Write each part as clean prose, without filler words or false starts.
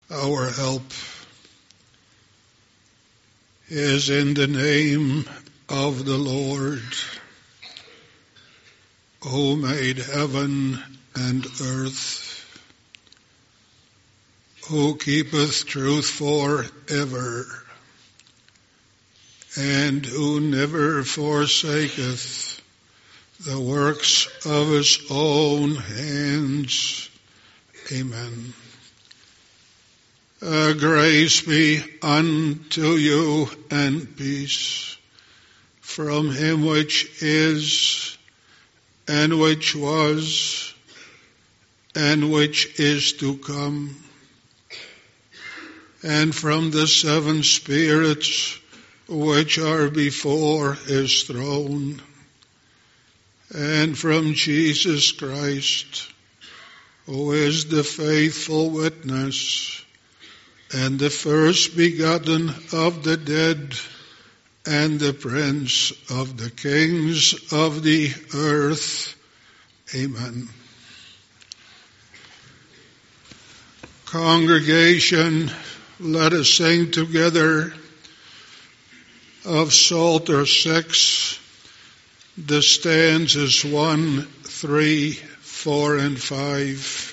Our help is in the name of the Lord, who made heaven and earth, who keepeth truth forever, and who never forsaketh the works of his own hands. Amen. Grace be unto you and peace from him which is, and which was, and which is to come, and from the seven spirits which are before his throne, and from Jesus Christ, who is the faithful witness, and the first begotten of the dead, and the prince of the kings of the earth. Amen. Congregation, let us sing together of Psalter 6, the stanzas 1, 3, 4, and 5.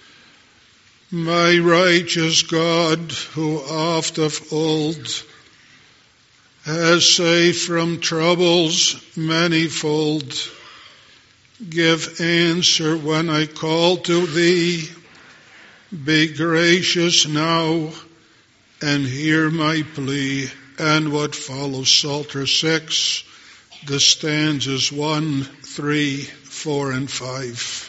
My righteous God, who oft of old has saved from troubles manifold, give answer when I call to thee. Be gracious now and hear my plea. And what follows, Psalter 6, the stanzas 1, 3, 4, and 5.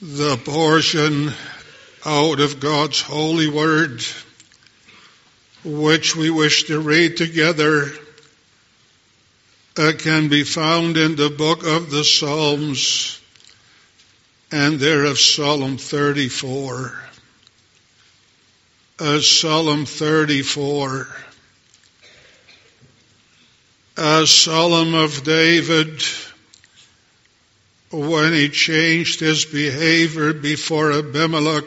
The portion out of God's holy word, which we wish to read together, can be found in the book of the Psalms, and there of Psalm 34. Psalm 34. A psalm of David, when he changed his behavior before Abimelech,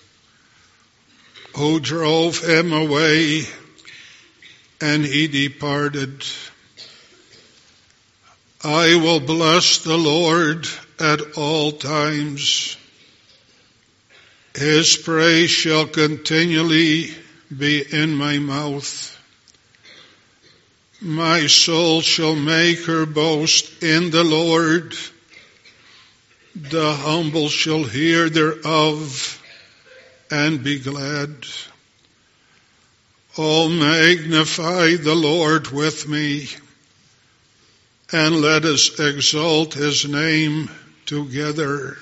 who drove him away, and he departed. I will bless the Lord at all times. His praise shall continually be in my mouth. My soul shall make her boast in the Lord. The humble shall hear thereof and be glad. Oh, magnify the Lord with me, and let us exalt his name together.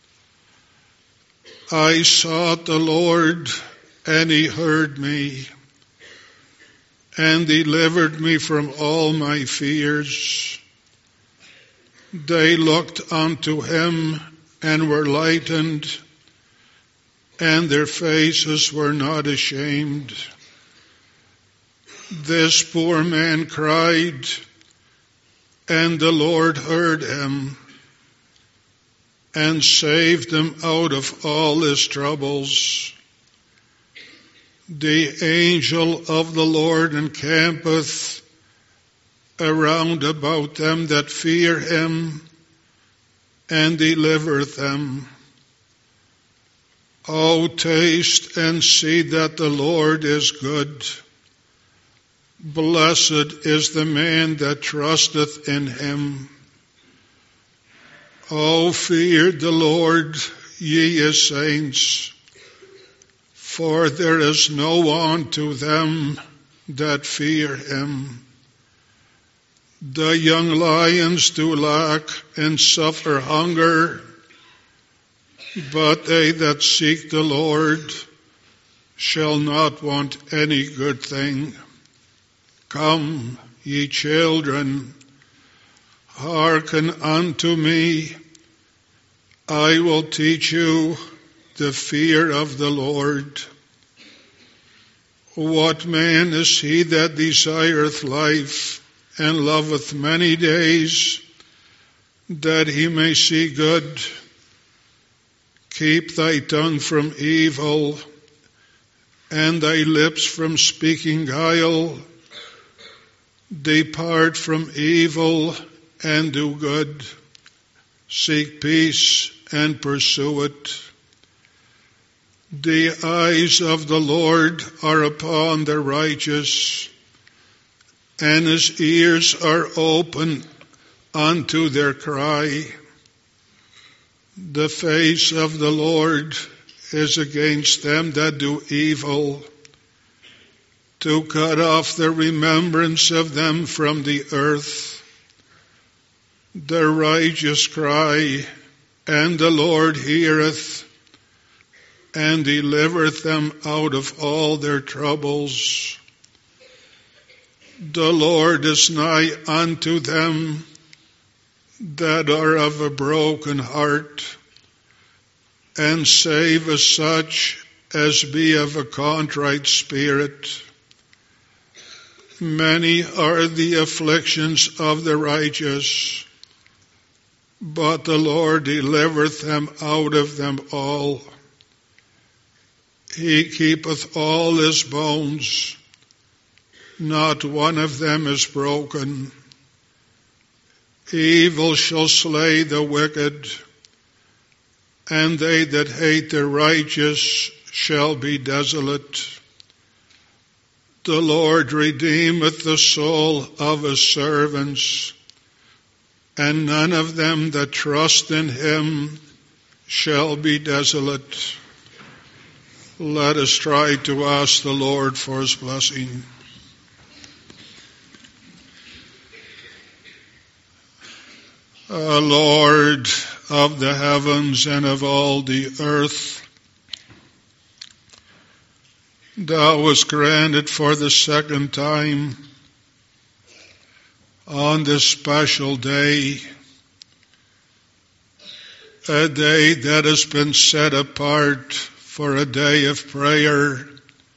I sought the Lord, and he heard me, and delivered me from all my fears. They looked unto him and were lightened, and their faces were not ashamed. This poor man cried, and the Lord heard him, and saved him out of all his troubles. The angel of the Lord encampeth around about them that fear him, and delivereth them. O taste and see that the Lord is good. Blessed is the man that trusteth in him. O fear the Lord, ye his saints, for there is no want to them that fear him. The young lions do lack and suffer hunger, but they that seek the Lord shall not want any good thing. Come, ye children, hearken unto me. I will teach you the fear of the Lord. What man is he that desireth life, and loveth many days, that he may see good? Keep thy tongue from evil, and thy lips from speaking guile. Depart from evil, and do good. Seek peace, and pursue it. The eyes of the Lord are upon the righteous, and his ears are open unto their cry. The face of the Lord is against them that do evil, to cut off the remembrance of them from the earth. The righteous cry, and the Lord heareth, and delivereth them out of all their troubles. The Lord is nigh unto them that are of a broken heart, and saveth such as be of a contrite spirit. Many are the afflictions of the righteous, but the Lord delivereth them out of them all. He keepeth all his bones, not one of them is broken. Evil shall slay the wicked, and they that hate the righteous shall be desolate. The Lord redeemeth the soul of his servants, and none of them that trust in him shall be desolate. Let us try to ask the Lord for his blessing. Lord, of the heavens and of all the earth. Thou wast granted for the second time on this special day, a day that has been set apart for a day of prayer,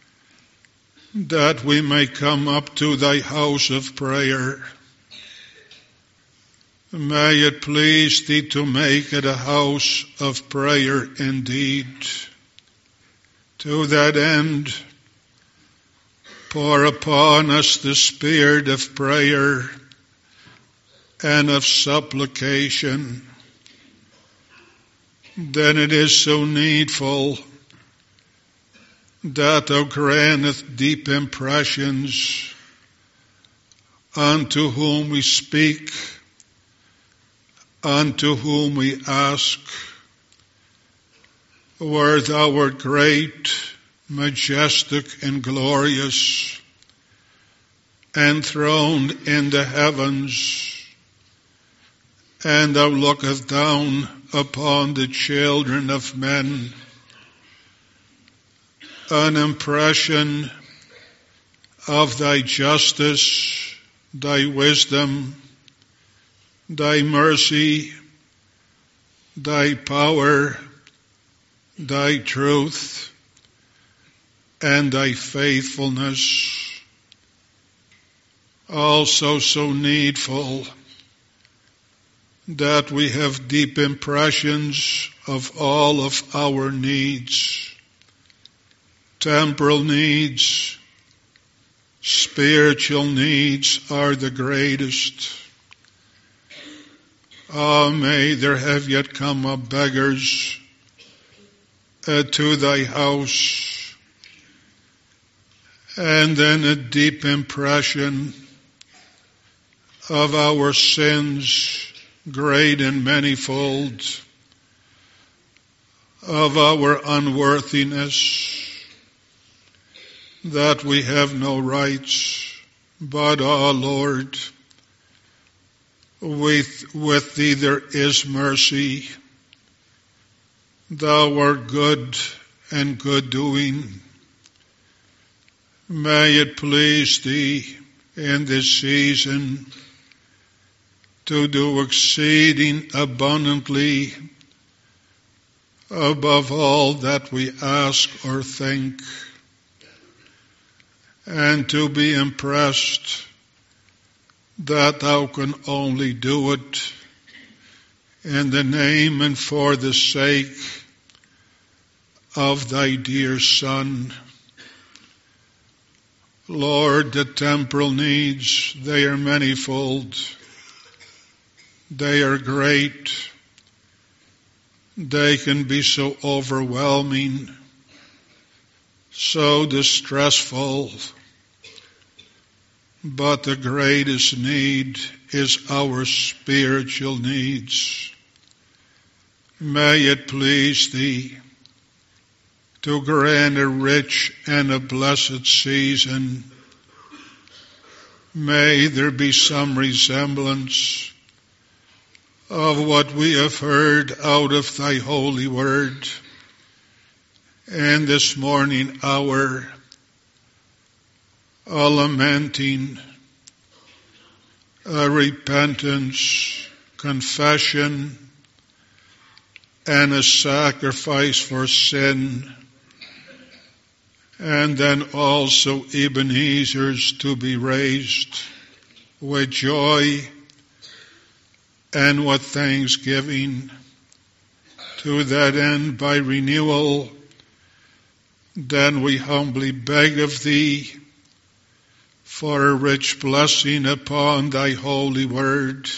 that we may come up to thy house of prayer. May it please thee to make it a house of prayer indeed. To that end, pour upon us the spirit of prayer and of supplication. Then it is so needful that thou grantest deep impressions unto whom we speak, unto whom we ask, where thou art great, majestic, and glorious, enthroned in the heavens, and thou lookest down upon the children of men. An impression of thy justice, thy wisdom, thy mercy, thy power, thy truth, and thy faithfulness. Also so needful that we have deep impressions of all of our needs, temporal needs, spiritual needs are the greatest. May there have yet come up beggars to thy house, and then a deep impression of our sins, great and manifold, of our unworthiness, that we have no rights, but, Lord, with thee there is mercy. Thou art good and good doing. May it please thee in this season to do exceeding abundantly above all that we ask or think, and to be impressed that thou can only do it in the name and for the sake of thy dear Son. Lord, the temporal needs, they are manifold. They are great. They can be so overwhelming, so distressful. But the greatest need is our spiritual needs. May it please thee to grant a rich and a blessed season. May there be some resemblance of what we have heard out of thy holy word in this morning hour, a lamenting, a repentance, confession, and a sacrifice for sin, and then also Ebenezer's to be raised with joy and with thanksgiving. To that end, by renewal, then we humbly beg of thee for a rich blessing upon thy holy word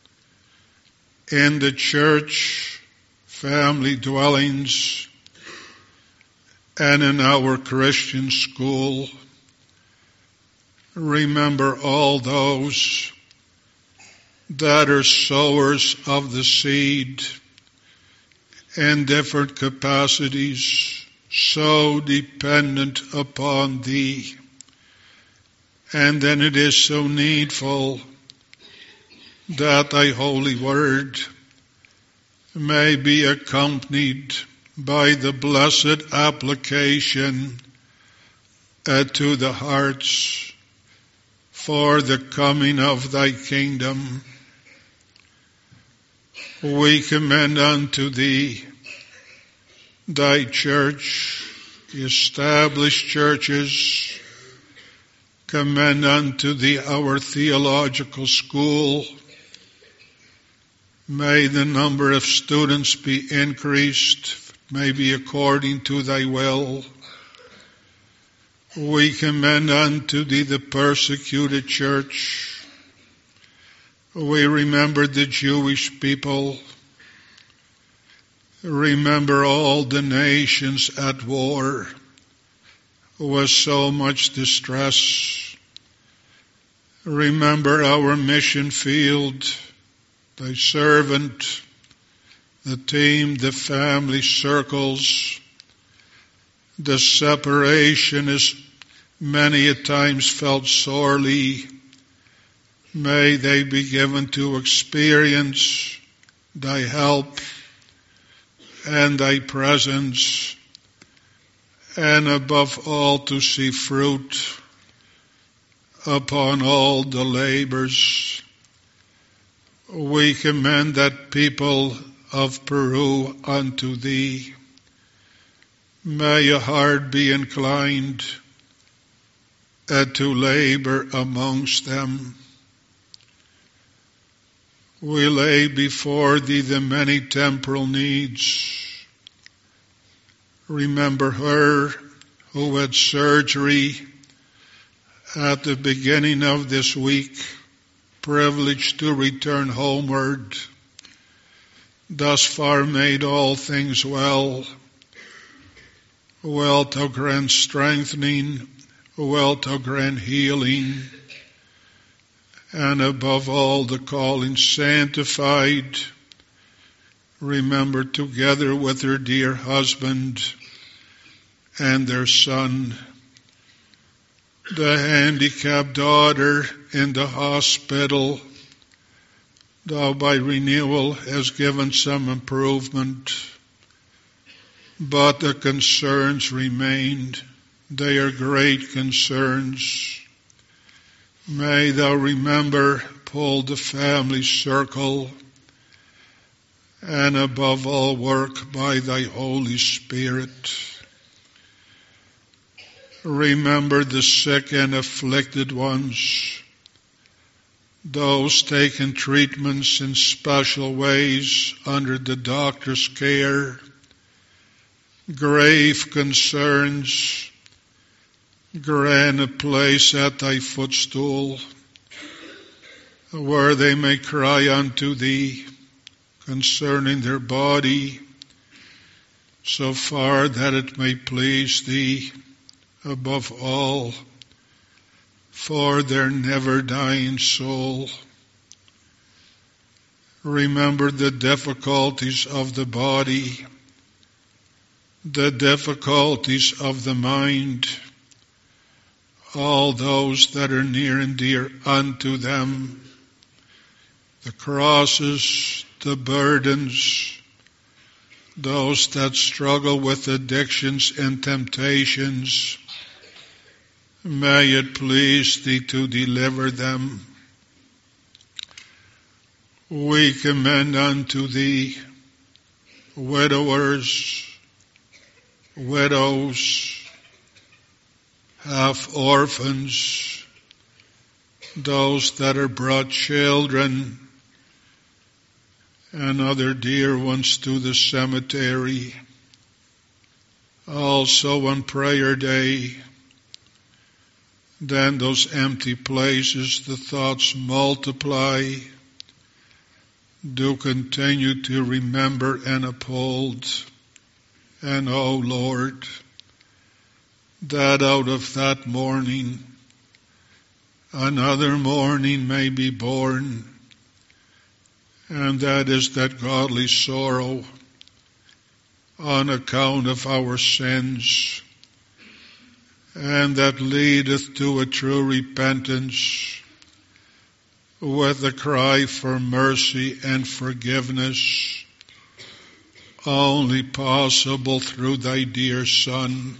in the church, family dwellings, and in our Christian school. Remember all those that are sowers of the seed in different capacities, so dependent upon thee. And then it is so needful that thy holy word, may be accompanied by the blessed application to the hearts for the coming of thy kingdom. We commend unto thee thy church, the established churches. Commend unto thee our theological school. May the number of students be increased, maybe according to thy will. We commend unto thee the persecuted church. We remember the Jewish people. Remember all the nations at war with so much distress. Remember our mission field, thy servant, the team, the family circles. The separation is many a times felt sorely. May they be given to experience thy help and thy presence, and above all to see fruit upon all the labors. We commend that people of Peru unto thee. May your heart be inclined to labor amongst them. We lay before thee the many temporal needs. Remember her who had surgery at the beginning of this week, privileged to return homeward, thus far made all things well. Well to grant strengthening, well to grant healing, and above all the calling sanctified. Remember together with her dear husband and their son, the handicapped daughter in the hospital. Thou by renewal has given some improvement, but the concerns remained. They are great concerns. May thou remember, pull the family circle, and above all work by thy Holy Spirit. Remember the sick and afflicted ones, those taking treatments in special ways under the doctor's care, grave concerns. Grant a place at thy footstool where they may cry unto thee concerning their body, so far that it may please thee above all for their never dying soul. Remember the difficulties of the body, the difficulties of the mind, all those that are near and dear unto them, the crosses, the burdens, those that struggle with addictions and temptations. May it please thee to deliver them. We commend unto thee widowers, widows, half orphans, those that are brought children and other dear ones to the cemetery. Also on prayer day, then those empty places, the thoughts multiply. Do continue to remember and uphold. And, O Lord, that out of that morning, another morning may be born, and that is that godly sorrow on account of our sins, and that leadeth to a true repentance with a cry for mercy and forgiveness only possible through thy dear Son.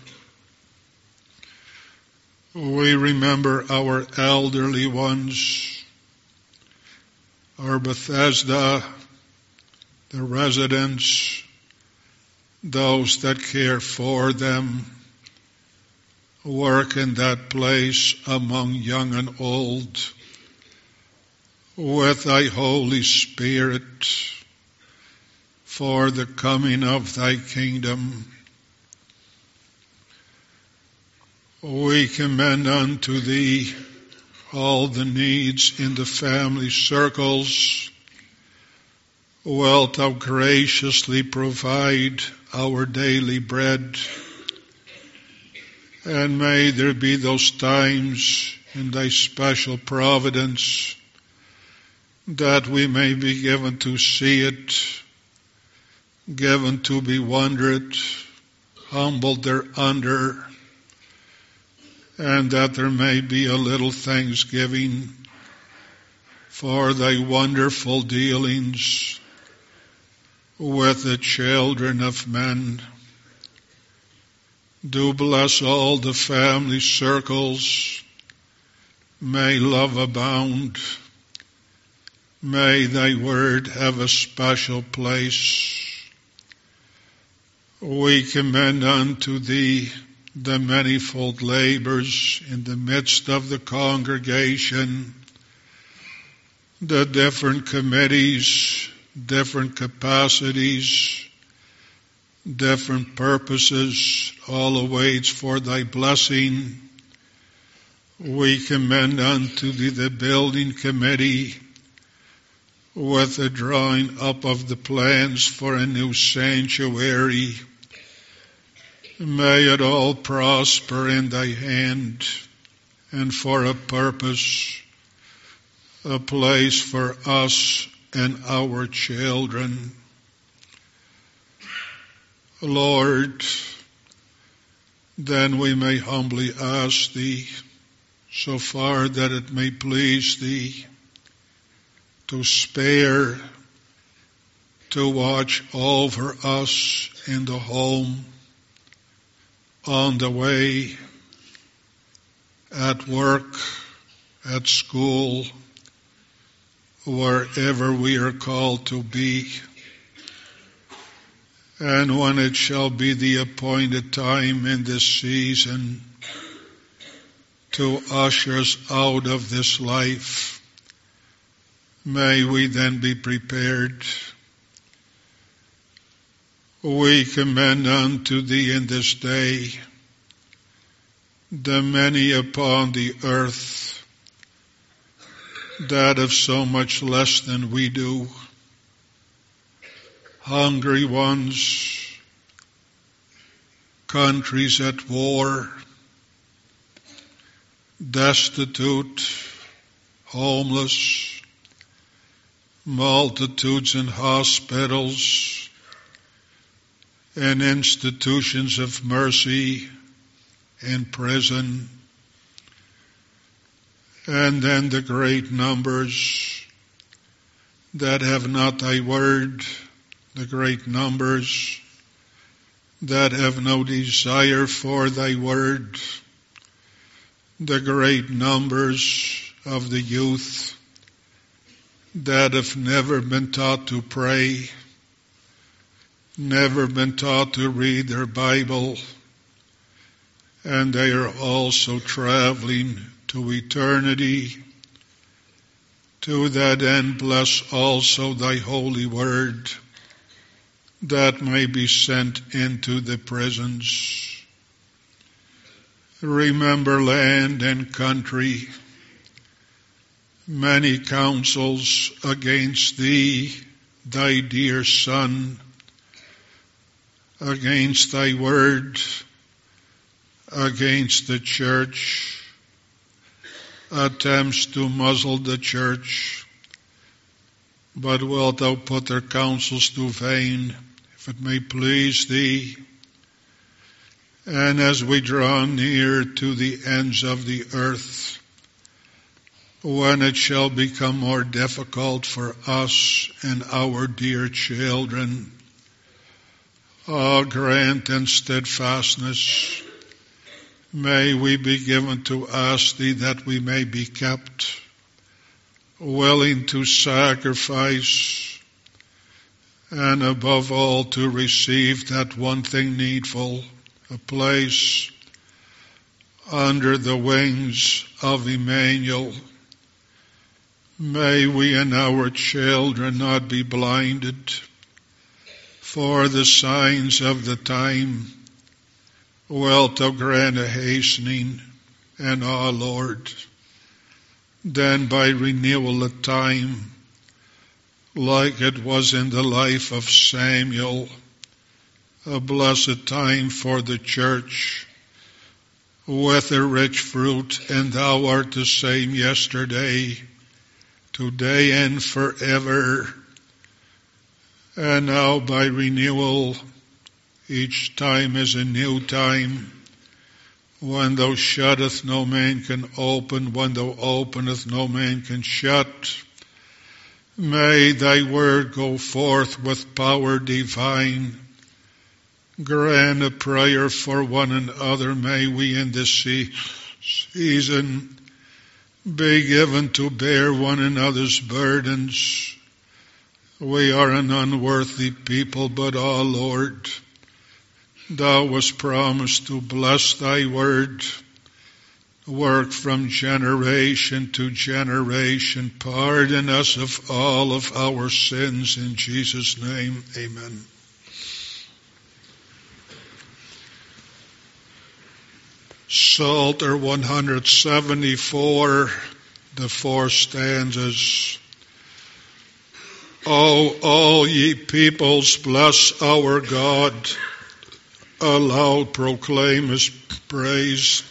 We remember our elderly ones, our Bethesda, the residents, those that care for them, work in that place among young and old, with thy Holy Spirit, for the coming of thy kingdom. We commend unto thee all the needs in the family circles. Wilt thou graciously provide our daily bread? And may there be those times in thy special providence that we may be given to see it, given to be wondered, humbled thereunder, and that there may be a little thanksgiving for thy wonderful dealings with the children of men. Do bless all the family circles. May love abound. May thy word have a special place. We commend unto thee the manifold labors in the midst of the congregation, the different committees, different capacities, different purposes, all awaits for thy blessing. We commend unto thee the building committee with the drawing up of the plans for a new sanctuary. May it all prosper in thy hand, and for a purpose, a place for us and our children. Lord, then we may humbly ask thee, so far that it may please thee, to spare, to watch over us in the home, on the way, at work, at school, wherever we are called to be. And when it shall be the appointed time in this season to usher us out of this life, may we then be prepared. We commend unto thee in this day the many upon the earth that have so much less than we do, hungry ones, countries at war, destitute, homeless, multitudes in hospitals and institutions of mercy, in prison, and then the great numbers that have not thy word, the great numbers that have no desire for thy word, the great numbers of the youth that have never been taught to pray, never been taught to read their Bible, and they are also traveling to eternity. To that end, bless also thy holy word, that may be sent into the prisons. Remember land and country, many counsels against thee, thy dear Son, against thy word, against the church, attempts to muzzle the church, but wilt thou put their counsels to vain, if it may please thee. And as we draw near to the ends of the earth, when it shall become more difficult for us and our dear children Grant and steadfastness may we be given to ask thee, that we may be kept willing to sacrifice, and above all to receive that one thing needful, a place under the wings of Emmanuel. May we and our children not be blinded for the signs of the time. Wilt thou grant a hastening, and Lord, then by renewal of time, like it was in the life of Samuel, a blessed time for the church, with a rich fruit, and thou art the same yesterday, today, and forever. And now by renewal, each time is a new time. When thou shuttest, no man can open. When thou openest, no man can shut. May thy word go forth with power divine. Grant a prayer for one another. May we in this season be given to bear one another's burdens. We are an unworthy people, but, Lord, thou wast promised to bless thy word, work from generation to generation. Pardon us of all of our sins. In Jesus' name, amen. Psalter 174, the 4 stanzas. O all ye peoples, bless our God. Aloud proclaim his praise.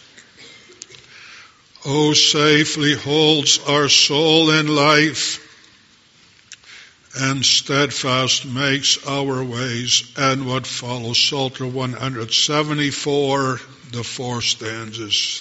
O safely holds our soul in life, and steadfast makes our ways. And what follows, Psalter 174, the 4 stanzas.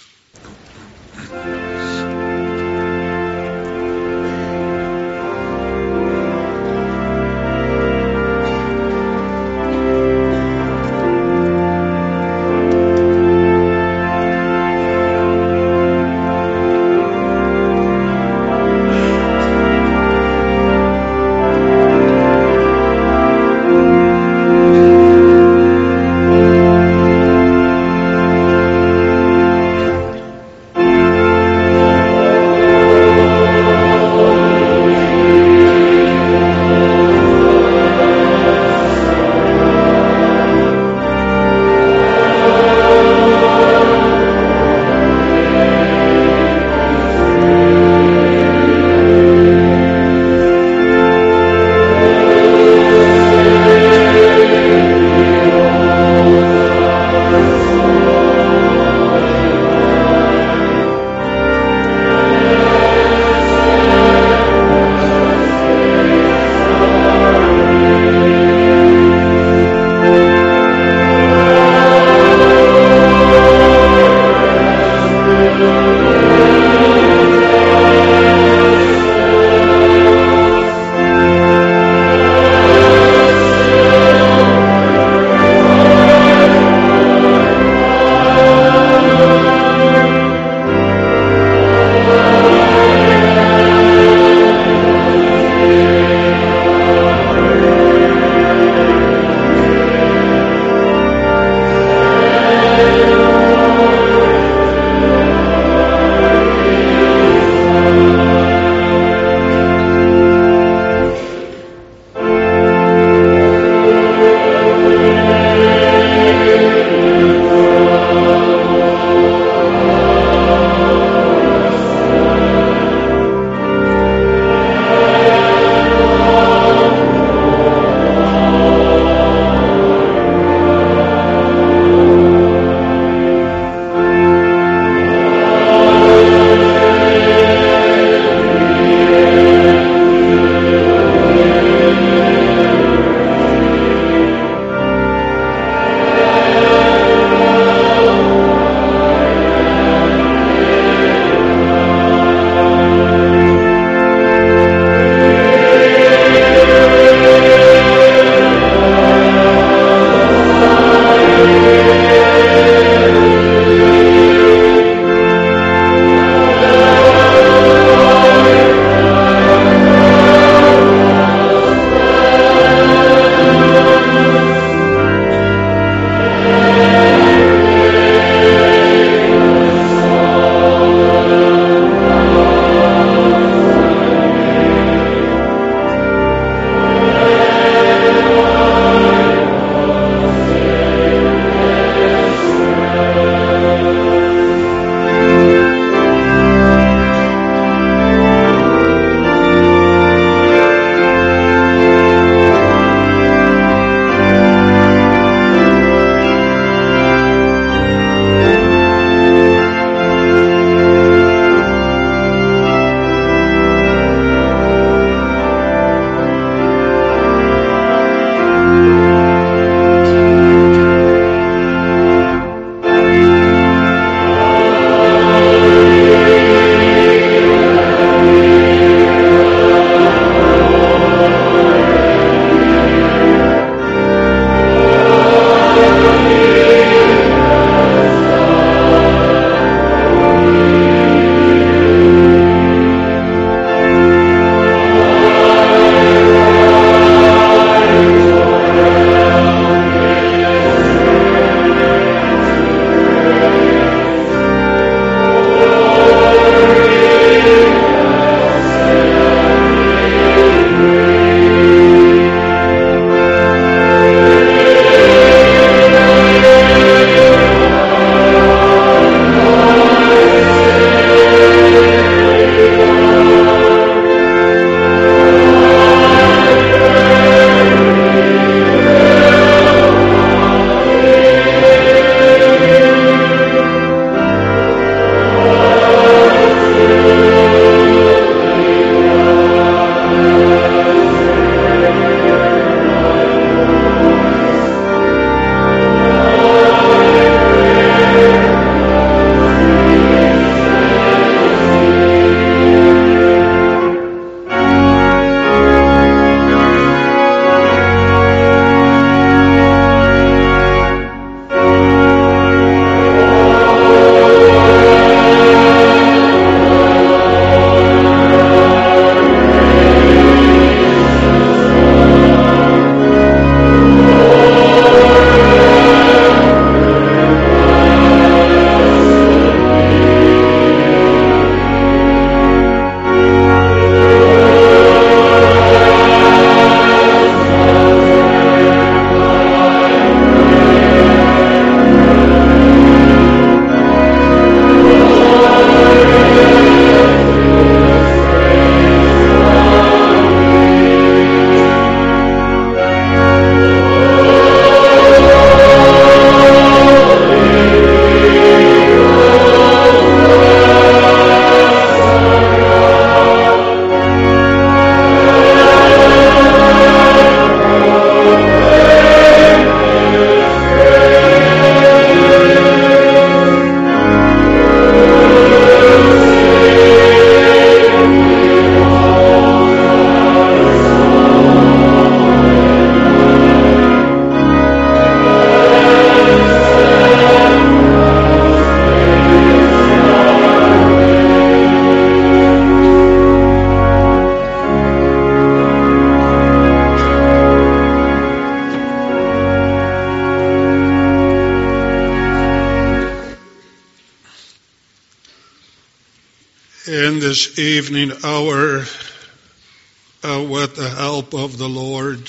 In this evening hour, with the help of the Lord,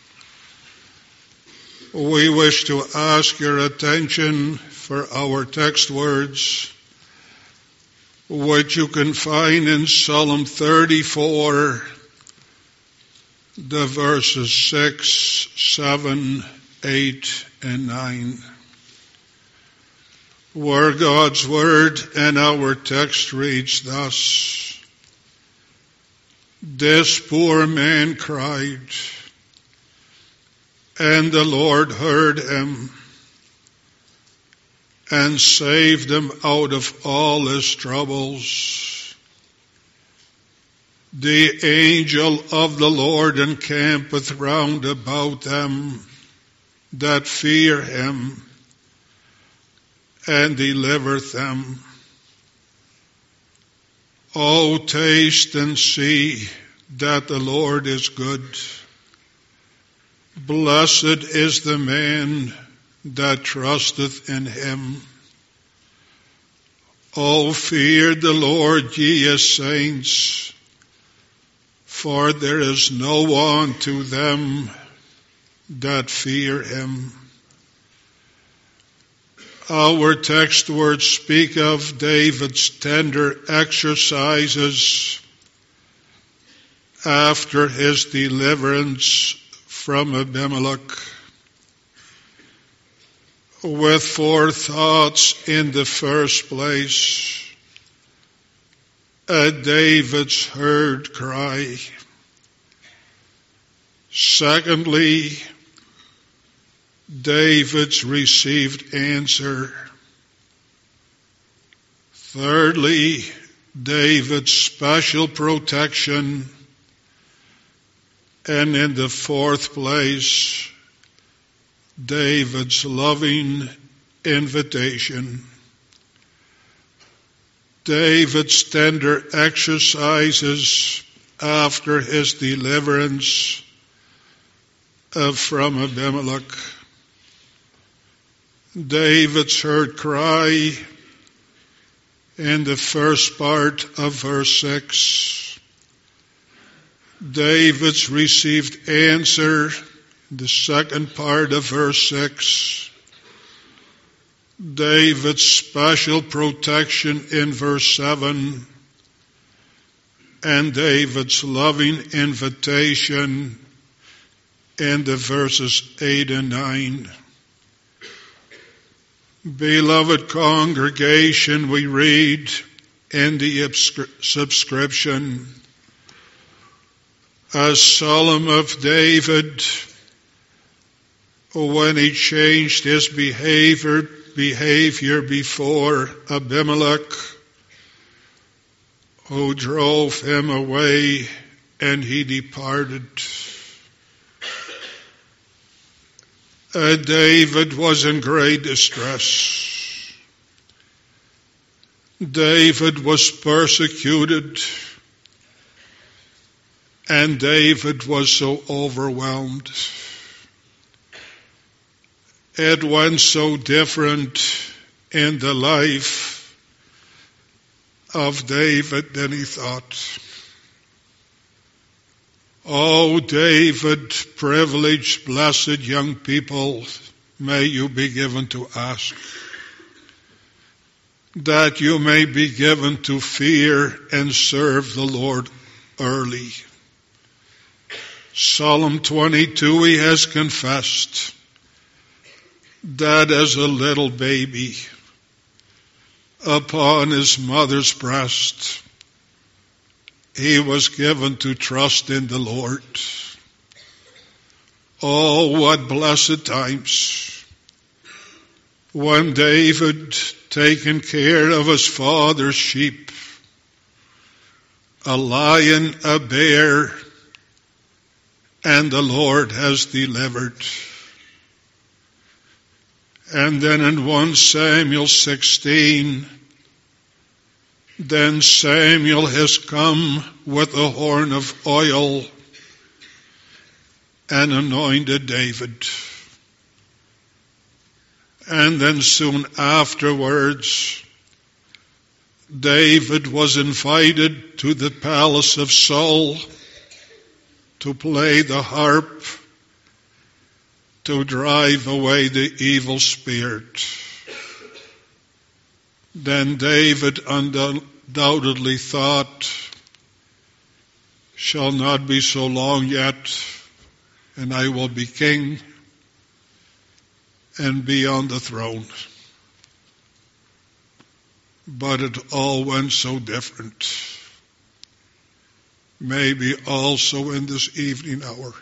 we wish to ask your attention for our text words, which you can find in Psalm 34, the verses 6, 7, 8, and 9. Where God's word and our text reads thus: This poor man cried, and the Lord heard him and saved him out of all his troubles. The angel of the Lord encampeth round about them that fear him, and delivereth them. O taste and see that the Lord is good. Blessed is the man that trusteth in him. O fear the Lord, ye his saints, for there is no want to them that fear him. Our text words speak of David's tender exercises after his deliverance from Abimelech, with four thoughts. In the first place, David's heard cry. Secondly, David's received answer. Thirdly, David's special protection. And in the fourth place, David's loving invitation. David's tender exercises after his deliverance from Abimelech. David's heard cry in the first part of verse 6. David's received answer in the second part of verse 6. David's special protection in verse 7. And David's loving invitation in the verses 8 and 9. Beloved congregation, we read in the subscription, a psalm of David when he changed his behavior before Abimelech, who drove him away, and he departed. David was in great distress. David was persecuted, and David was so overwhelmed. It went so different in the life of David than he thought. Oh, David, privileged, blessed young people, may you be given to ask, that you may be given to fear and serve the Lord early. Psalm 22, he has confessed that as a little baby upon his mother's breast, he was given to trust in the Lord. Oh, what blessed times when David, taking care of his father's sheep, a lion, a bear, and the Lord has delivered. And then in 1 Samuel 16, then Samuel has come with a horn of oil and anointed David. And then soon afterwards, David was invited to the palace of Saul to play the harp, to drive away the evil spirit. Then David undoubtedly thought, shall not be so long yet, and I will be king and be on the throne. But it all went so different. Maybe also in this evening hour,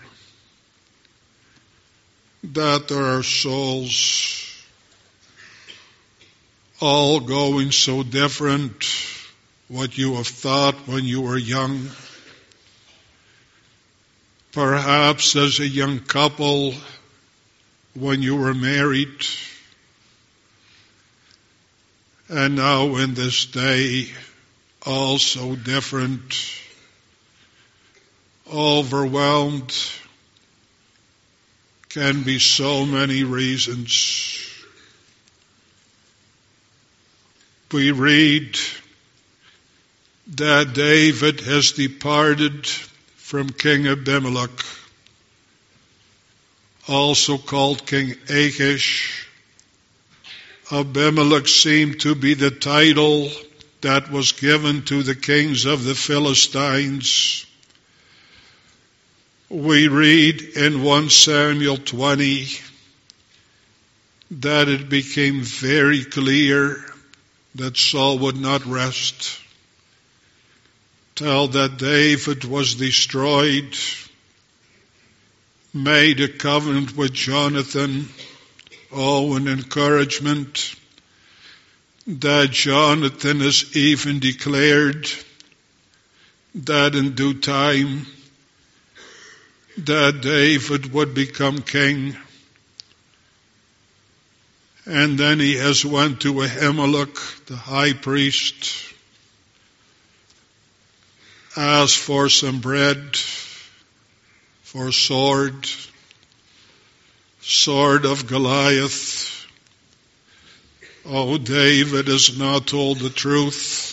that there are souls all going so different, what you have thought when you were young. Perhaps as a young couple, when you were married, and now in this day, all so different, overwhelmed, can be so many reasons. We read that David has departed from King Abimelech, also called King Achish. Abimelech seemed to be the title that was given to the kings of the Philistines. We read in 1 Samuel 20 that it became very clear that Saul would not rest till that David was destroyed, made a covenant with Jonathan, an encouragement that Jonathan has even declared that in due time that David would become king. And then he has went to Ahimelech, the high priest, asked for some bread, for sword of Goliath. David has not told the truth.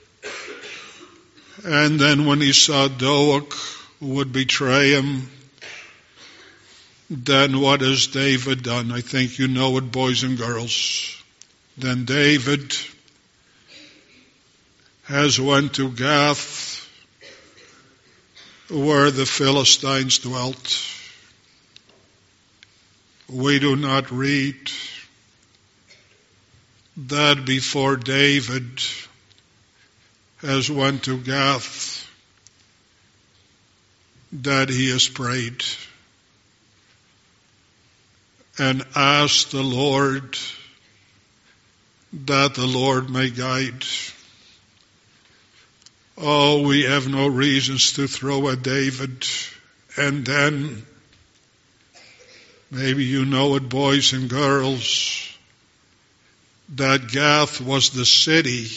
And then when he saw Doeg, who would betray him, then what has David done? I think you know it, boys and girls. Then David has went to Gath, where the Philistines dwelt. We do not read that before David has went to Gath, that he has prayed and asked the Lord that the Lord may guide. We have no reasons to throw at David. And then, maybe you know it, boys and girls, that Gath was the city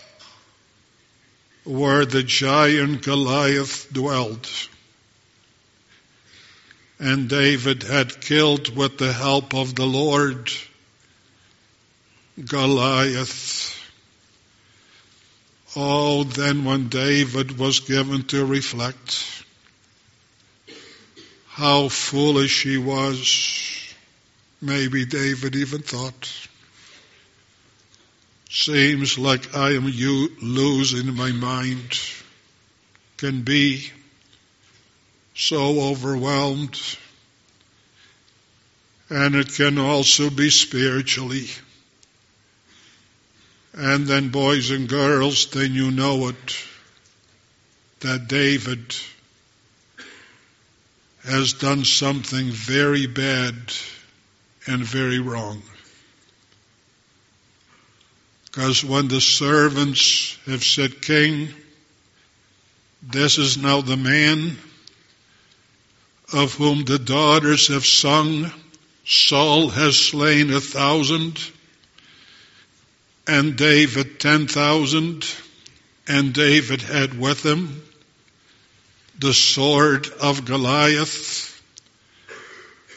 where the giant Goliath dwelled. And David had killed with the help of the Lord Goliath. Then when David was given to reflect how foolish he was, maybe David even thought, seems like I am losing my mind, can be so overwhelmed. And it can also be spiritually. And then, boys and girls, then you know it, that David has done something very bad and very wrong. Because when the servants have said, King, this is now the man of whom the daughters have sung, Saul has slain 1,000, and David 10,000, and David had with him the sword of Goliath.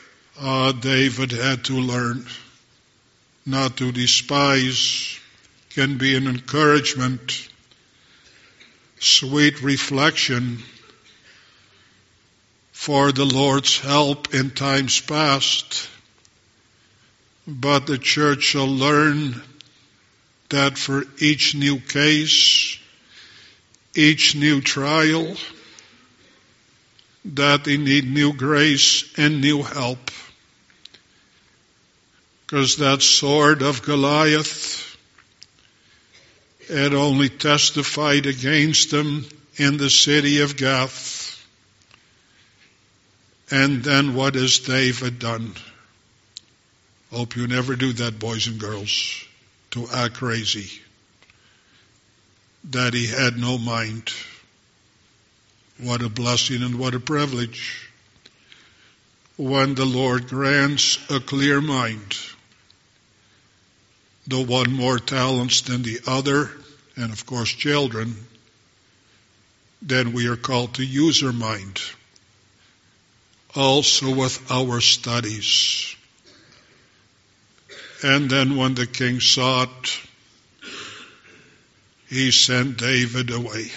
David had to learn not to despise can be an encouragement, sweet reflection for the Lord's help in times past. But the church shall learn that for each new case, each new trial, that they need new grace and new help. Because that sword of Goliath had only testified against them in the city of Gath. And then what has David done? Hope you never do that, boys and girls, to act crazy. That he had no mind. What a blessing and what a privilege when the Lord grants a clear mind. The one more talents than the other, and of course children, then we are called to use our mind. Also with our studies. And then when the king saw it, he sent David away.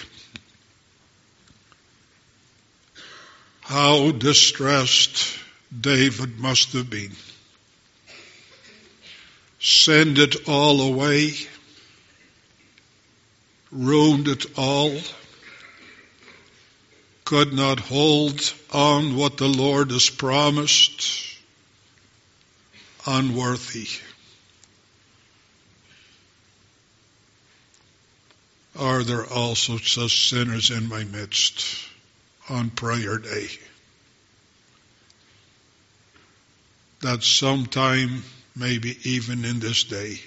How distressed David must have been. Send it all away, ruined it all, could not hold on what the Lord has promised, unworthy. Are there also such sinners in my midst on prayer day? That sometime, maybe even in this day,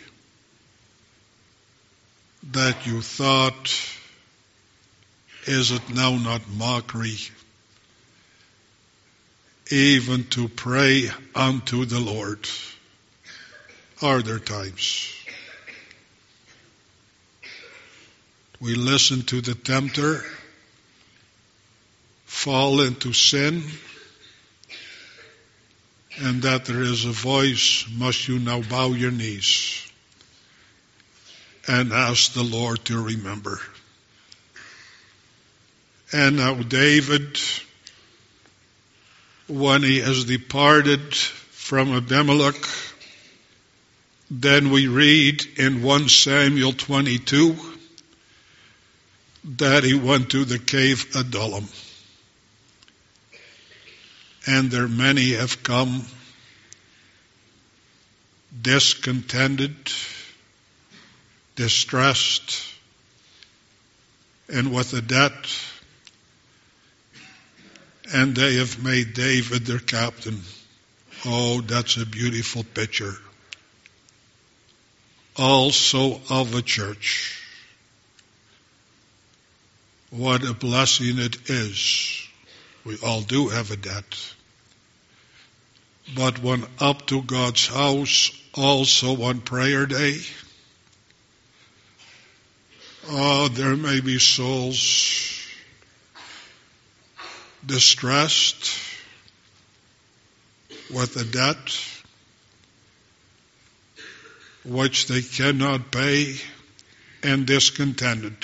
that you thought, is it now not mockery even to pray unto the Lord? Are there times? We listen to the tempter, fall into sin, and that there is a voice, must you now bow your knees and ask the Lord to remember. And now David, when he has departed from Abimelech, then we read in 1 Samuel 22 that he went to the cave Adullam. And there many have come discontented, distressed, and with a debt, and they have made David their captain. Oh, that's a beautiful picture. Also of a church. What a blessing it is. We all do have a debt. But when up to God's house, also on prayer day, there may be souls distressed with a debt which they cannot pay and discontented.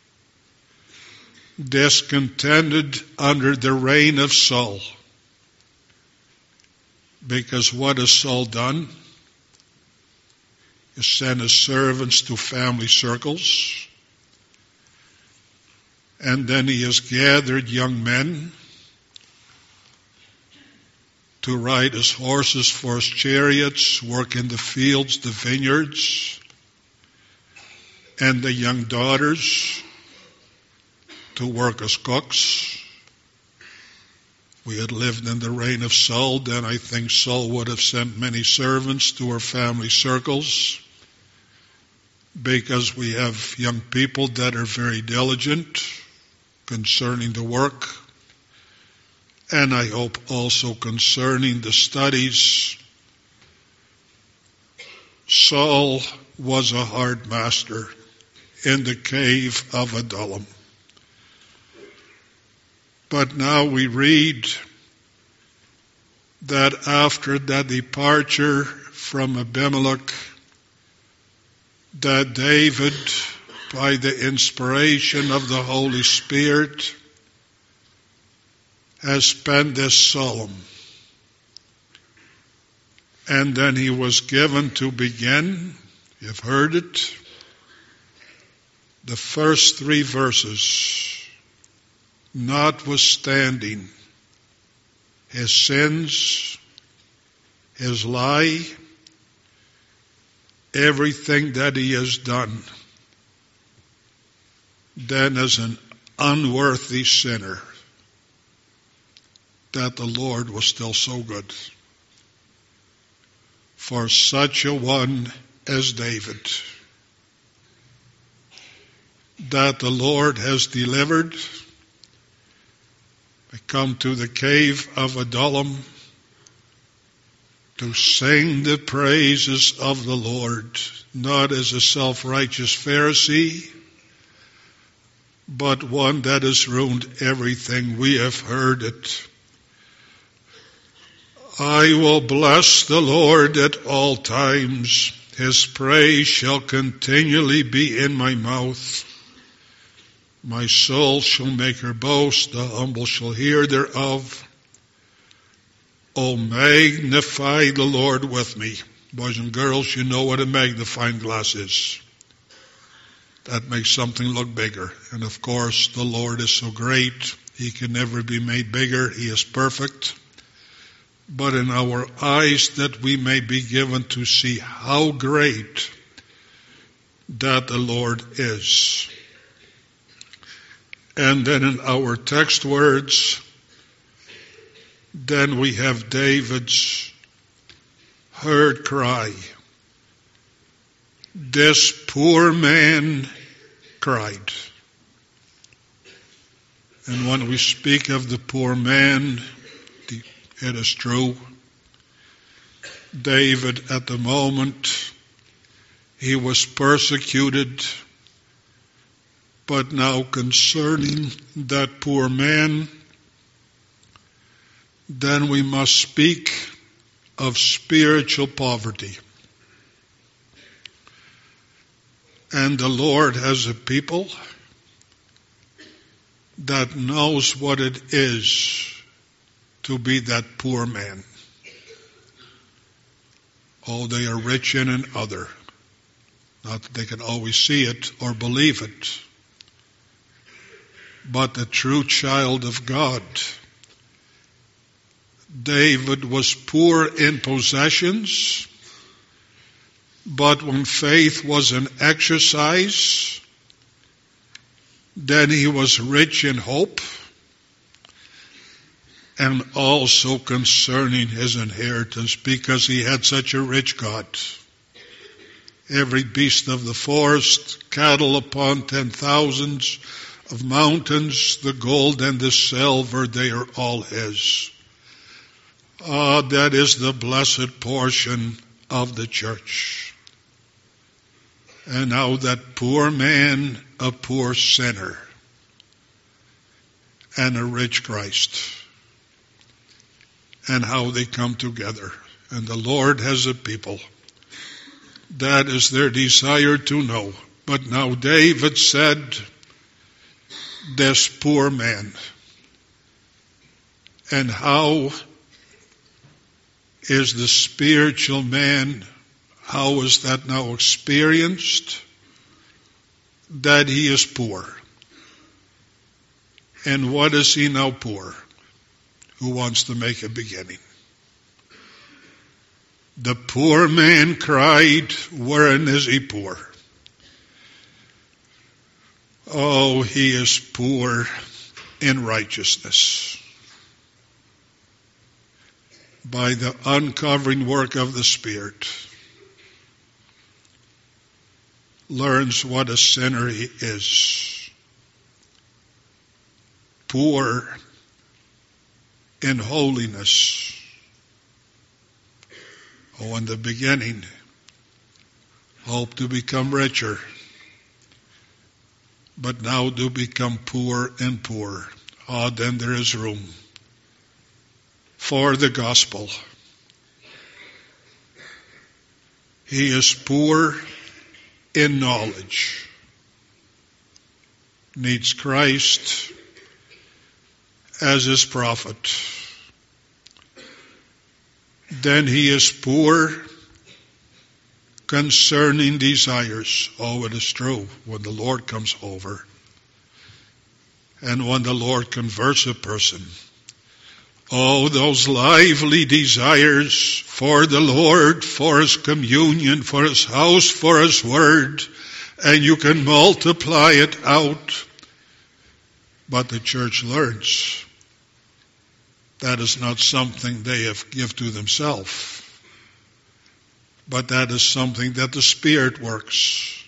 Discontented under the reign of Saul. Because what has Saul done? He sent his servants to family circles. And then he has gathered young men to ride his horses for his chariots, work in the fields, the vineyards, and the young daughters to work as cooks. We had lived in the reign of Saul, then I think Saul would have sent many servants to our family circles, because we have young people that are very diligent concerning the work, and I hope also concerning the studies. Saul was a hard master in the cave of Adullam. But now we read that after that departure from Abimelech, that David, by the inspiration of the Holy Spirit, has penned this psalm. And then he was given to begin, you've heard it, the first 3 verses, notwithstanding his sins, his lie, everything that he has done, then as an unworthy sinner, that the Lord was still so good. For such a one as David, that the Lord has delivered. I come to the cave of Adullam to sing the praises of the Lord, not as a self-righteous Pharisee, but one that has ruined everything. We have heard it. I will bless the Lord at all times. His praise shall continually be in my mouth. My soul shall make her boast. The humble shall hear thereof. Oh, magnify the Lord with me. Boys and girls, you know what a magnifying glass is. That makes something look bigger. And of course, the Lord is so great. He can never be made bigger. He is perfect. But in our eyes that we may be given to see how great that the Lord is. And then in our text words, then we have David's heard cry. This poor man cried. And when we speak of the poor man, it is true. David, at the moment, he was persecuted. But now concerning that poor man, then we must speak of spiritual poverty. And the Lord has a people that knows what it is to be that poor man. Oh, they are rich in another. Not that they can always see it or believe it. But the true child of God. David was poor in possessions, but when faith was an exercise, then he was rich in hope. And also concerning his inheritance, because he had such a rich God. Every beast of the forest, cattle upon 10,000s of mountains, the gold and the silver, they are all his. Ah, that is the blessed portion of the church. And now that poor man, a poor sinner, and a rich Christ. And how they come together. And the Lord has a people. That is their desire to know. But now David said, this poor man. And how is the spiritual man, how is that now experienced? That he is poor. And what is he now poor? Who wants to make a beginning? The poor man cried, wherein is he poor? Oh, he is poor in righteousness. By the uncovering work of the Spirit, learns what a sinner he is. Poor in holiness. Oh, in the beginning, hope to become richer, but now do become poor and poor. Ah, then there is room for the gospel. He is poor in knowledge, needs Christ as his prophet. Then he is poor concerning desires. Oh, it is true when the Lord comes over and when the Lord converts a person. Oh, those lively desires for the Lord, for his communion, for his house, for his word, and you can multiply it out. But the church learns that is not something they give to themselves, but that is something that the Spirit works.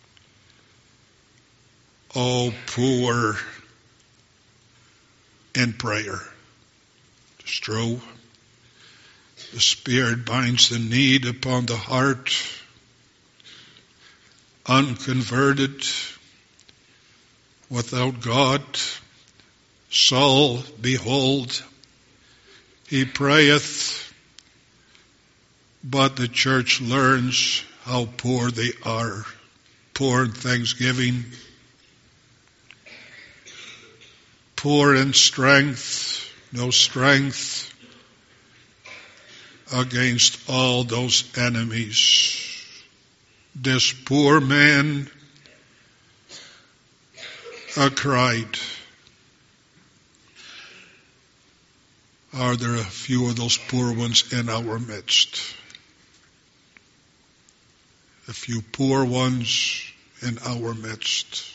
Oh, poor in prayer. It's true. The Spirit binds the need upon the heart, unconverted, without God. Saul, behold, he prayeth, but the church learns how poor they are. Poor in thanksgiving, poor in strength, no strength against all those enemies. This poor man cried. Are there a few of those poor ones in our midst? A few poor ones in our midst.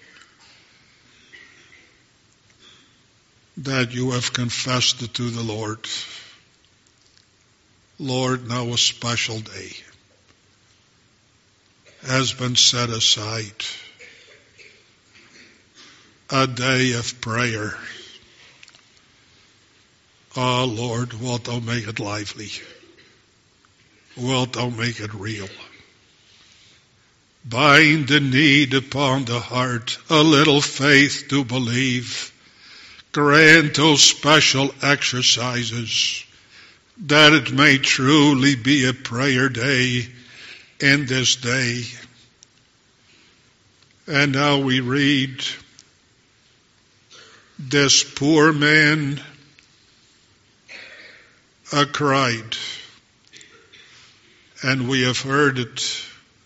That you have confessed it to the Lord. Lord, now a special day has been set aside. A day of prayer. Oh, Lord, wilt thou make it lively? Wilt thou make it real? Bind the need upon the heart, a little faith to believe. Grant those special exercises that it may truly be a prayer day in this day. And now we read, this poor man cried, and we have heard it.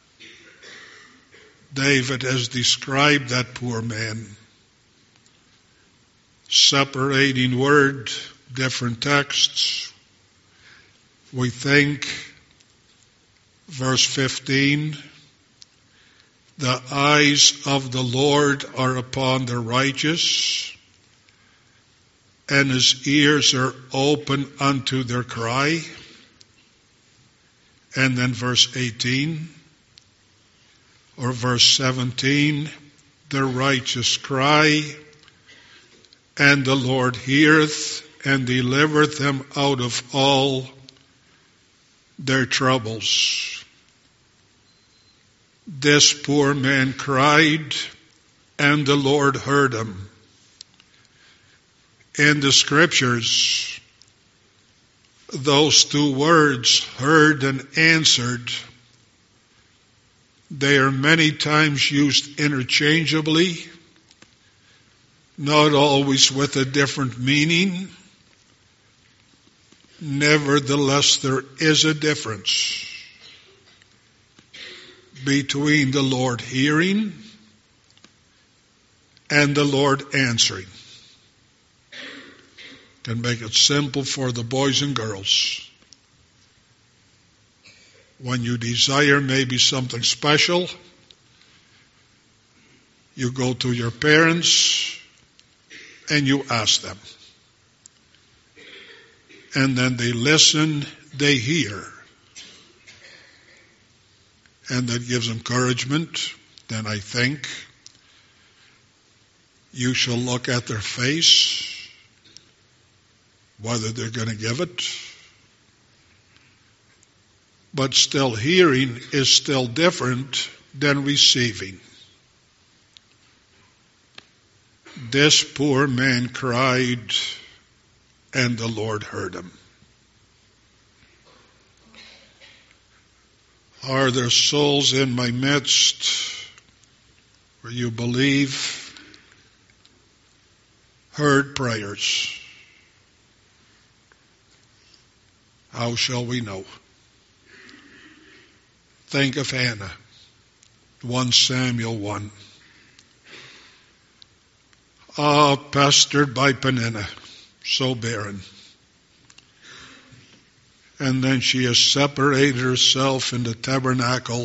David has described that poor man. Separating word, different texts. We think, verse 15, the eyes of the Lord are upon the righteous, and his ears are open unto their cry. And then verse 18, or verse 17, the righteous cry, and the Lord heareth and delivereth them out of all their troubles. This poor man cried, and the Lord heard him. In the scriptures, those two words, heard and answered, they are many times used interchangeably, not always with a different meaning. Nevertheless, there is a difference between the Lord hearing and the Lord answering. Can make it simple for the boys and girls. When you desire maybe something special, you go to your parents and you ask them. And then they listen, they hear. And that gives encouragement. Then I think you shall look at their face, whether they're going to give it. But still, hearing is still different than receiving. This poor man cried, and the Lord heard him. Are there souls in my midst where you believe, heard prayers? How shall we know? Think of Hannah, 1 Samuel 1. Pestered by Peninnah, so barren. And then she has separated herself in the tabernacle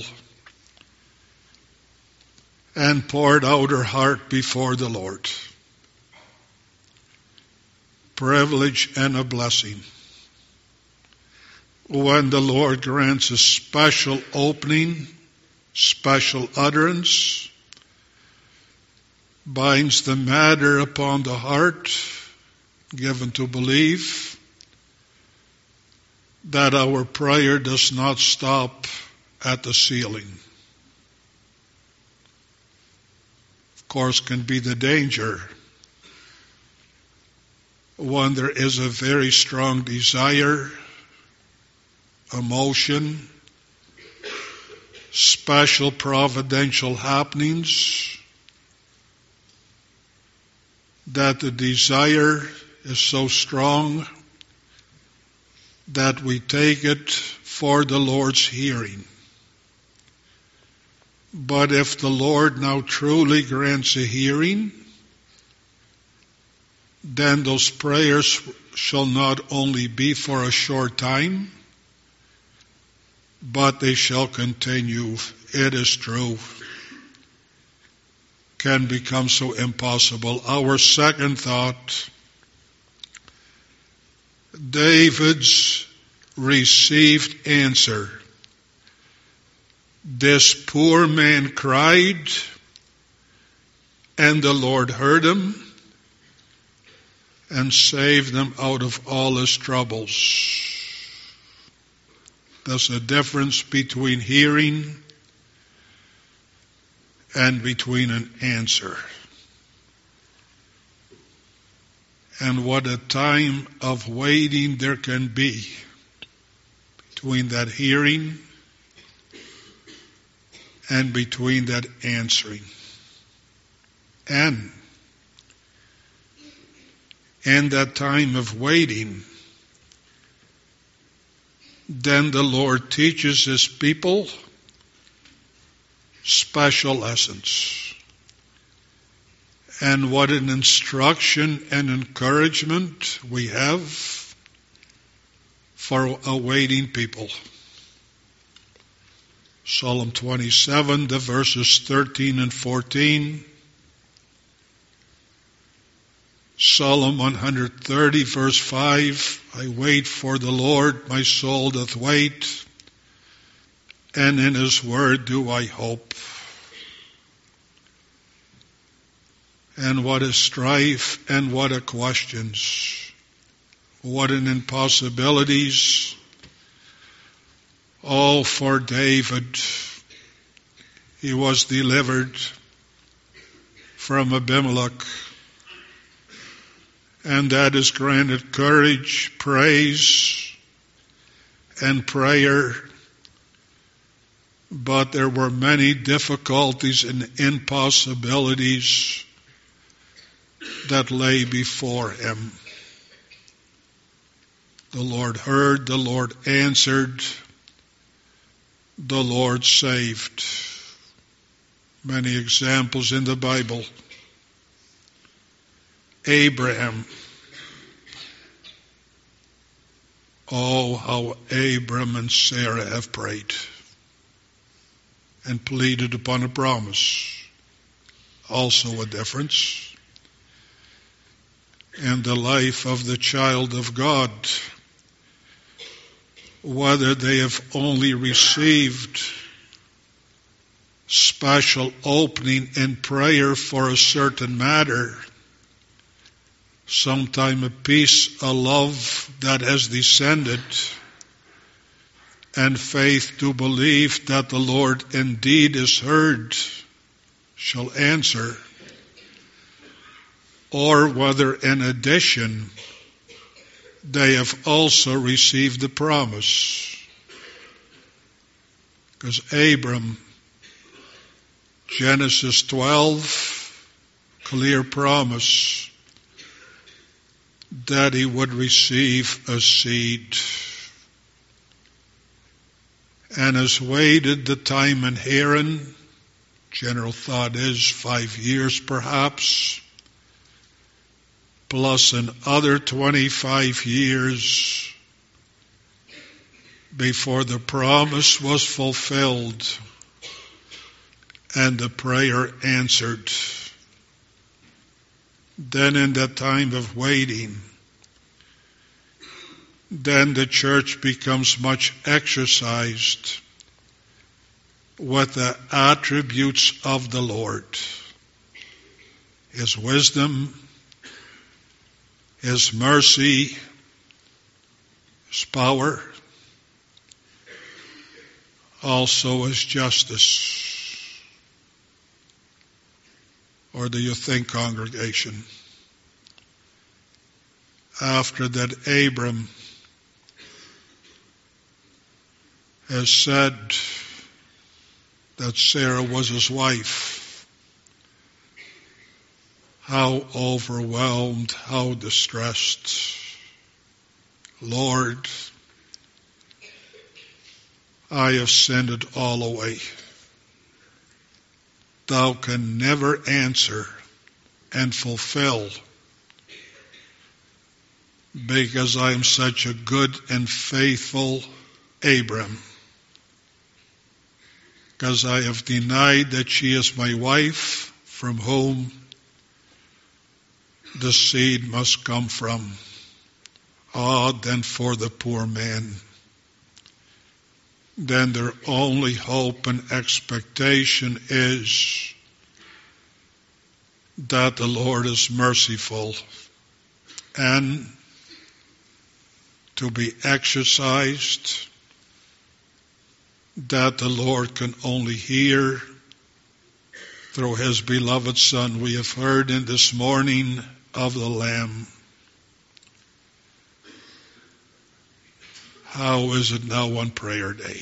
and poured out her heart before the Lord. Privilege and a blessing. When the Lord grants a special opening, special utterance, binds the matter upon the heart, given to believe, that our prayer does not stop at the ceiling. Of course, can be the danger when there is a very strong desire, emotion, special providential happenings, that the desire is so strong that we take it for the Lord's hearing. But if the Lord now truly grants a hearing, then those prayers shall not only be for a short time, but they shall continue. It is true. Can become so impossible. Our second thought, David's received answer. This poor man cried, and the Lord heard him and saved him out of all his troubles. There's a difference between hearing and between an answer. And what a time of waiting there can be between that hearing and between that answering. And in that time of waiting, then the Lord teaches His people special lessons. And what an instruction and encouragement we have for a waiting people. Psalm 27, the verses 13 and 14. Psalm 130, verse 5. I wait for the Lord, my soul doth wait, and in His word do I hope. And what a strife and what a questions. What an impossibilities. All for David. He was delivered from Abimelech. And that is granted courage, praise, and prayer. But there were many difficulties and impossibilities that lay before him. The Lord heard, the Lord answered, the Lord saved. Many examples in the Bible. Abraham. Oh, how Abram and Sarah have prayed and pleaded upon a promise. Also a difference. And the life of the child of God, whether they have only received special opening in prayer for a certain matter, sometime a peace, a love that has descended, and faith to believe that the Lord indeed is heard, shall answer, or whether in addition they have also received the promise. Because Abram, Genesis 12, clear promise that he would receive a seed. And has waited the time in Haran, general thought is 5 years perhaps, plus another 25 years before the promise was fulfilled and the prayer answered. Then in that time of waiting, then the church becomes much exercised with the attributes of the Lord. His wisdom, His mercy, His power, also His justice. Or do you think, congregation, after that Abram has said that Sarah was his wife, how overwhelmed, how distressed. Lord, I have sinned it all away. Thou can never answer and fulfill because I am such a good and faithful Abram. Because I have denied that she is my wife, from whom the seed must come from. Then for the poor man, then their only hope and expectation is that the Lord is merciful and to be exercised, that the Lord can only hear through His beloved Son. We have heard in this morning of the Lamb. How is it now on prayer day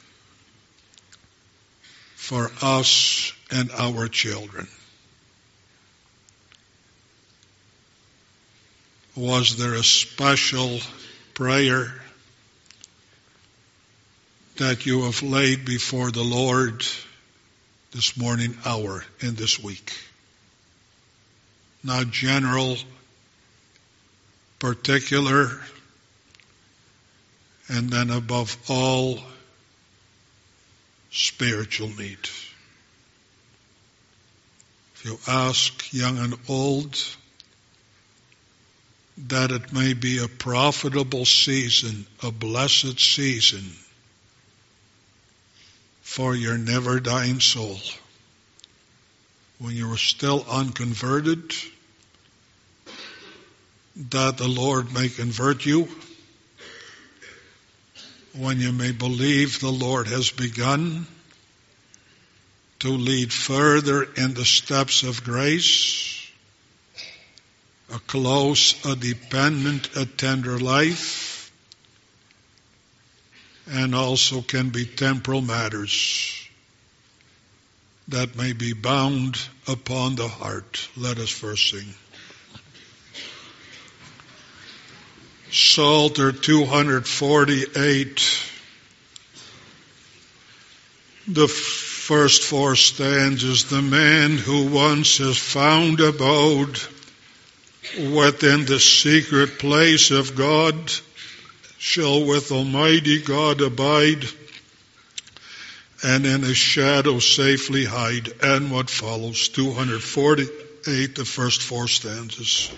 for us and our children? Was there a special prayer that you have laid before the Lord this morning hour in this week? Not general, particular, and then above all, spiritual need. If you ask young and old, that it may be a profitable season, a blessed season for your never-dying soul. When you are still unconverted, that the Lord may convert you. When you may believe the Lord has begun to lead further in the steps of grace, a close, a dependent, a tender life, and also can be temporal matters that may be bound upon the heart. Let us first sing. Psalter 248. The first 4 stanzas. The man who once has found abode within the secret place of God shall with Almighty God abide, and in His shadow safely hide. And what follows, 248, the first 4 stanzas.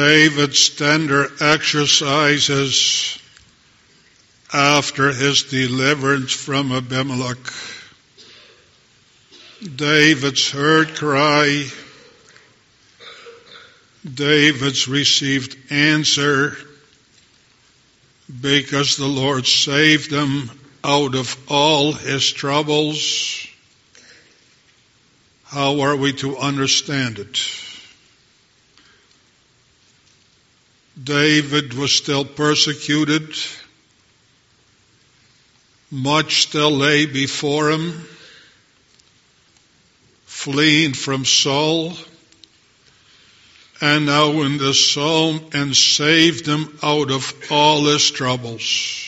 David's tender exercises after his deliverance from Abimelech. David's heard cry. David's received answer because the Lord saved him out of all his troubles. How are we to understand it? David was still persecuted. Much still lay before him. Fleeing from Saul. And now in the psalm, and saved him out of all his troubles.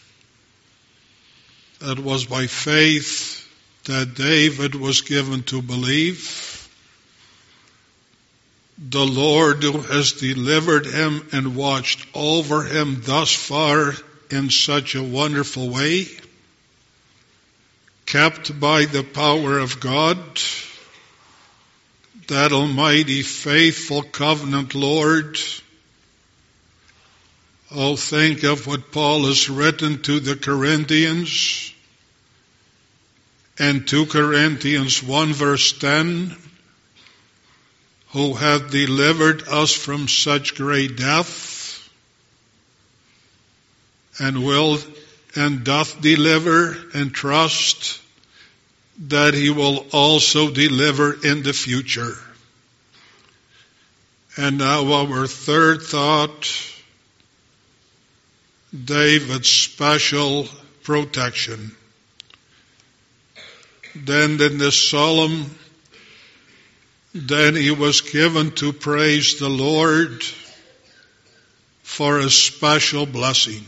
That was by faith that David was given to believe. The Lord who has delivered him and watched over him thus far in such a wonderful way, kept by the power of God, that almighty faithful covenant Lord. Oh, think of what Paul has written to the Corinthians. And 2 Corinthians 1 verse 10, who hath delivered us from such great death, and will and doth deliver, and trust that he will also deliver in the future. And now our third thought, David's special protection. Then in this psalm, then he was given to praise the Lord for a special blessing.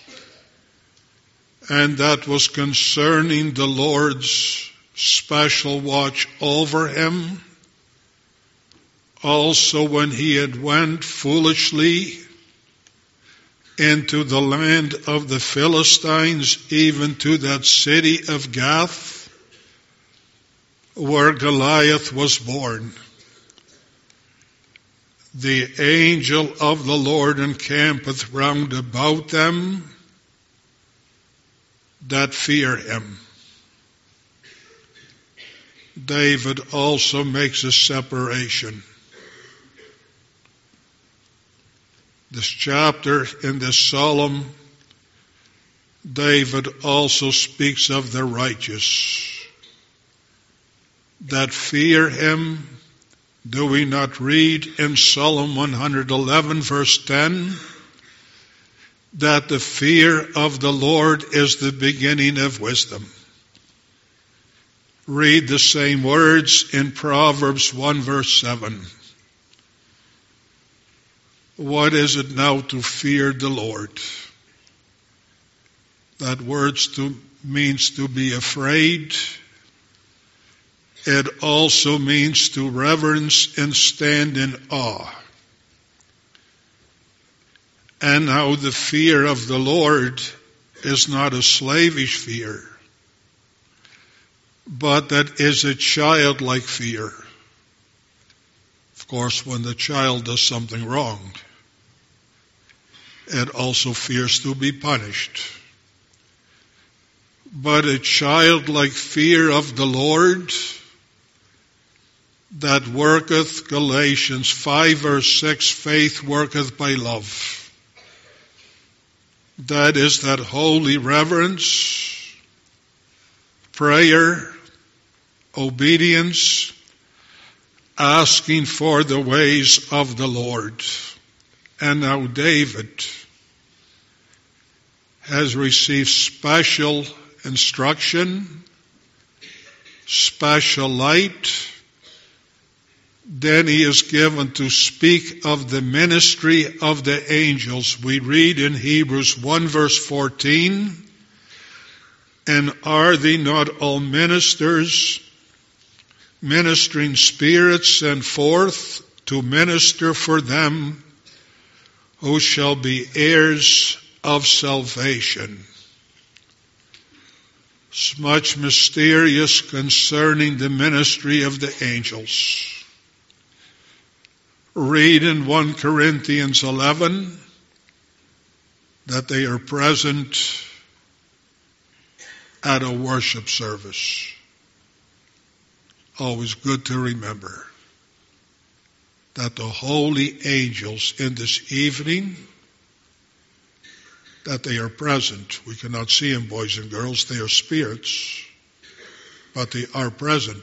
And that was concerning the Lord's special watch over him. Also when he had went foolishly into the land of the Philistines, even to that city of Gath, where Goliath was born. The angel of the Lord encampeth round about them that fear him. David also makes a separation. This chapter in this psalm, David also speaks of the righteous that fear him. Do we not read in Psalm 111 verse 10 that the fear of the Lord is the beginning of wisdom? Read the same words in Proverbs 1 verse 7. What is it now to fear the Lord? That word means to be afraid. It also means to reverence and stand in awe. And now the fear of the Lord is not a slavish fear, but that is a childlike fear. Of course, when the child does something wrong, it also fears to be punished. But a childlike fear of the Lord that worketh, Galatians 5 verse 6, faith worketh by love. That is that holy reverence, prayer, obedience, asking for the ways of the Lord. And now David has received special instruction, special light. Then he is given to speak of the ministry of the angels. We read in Hebrews 1 verse 14, and are they not all ministers, ministering spirits sent forth to minister for them who shall be heirs of salvation? It's much mysterious concerning the ministry of the angels. read in 1 Corinthians 11 that they are present at a worship service. Always good to remember that the holy angels in this evening, that they are present. We cannot see them, boys and girls. They are spirits, but they are present.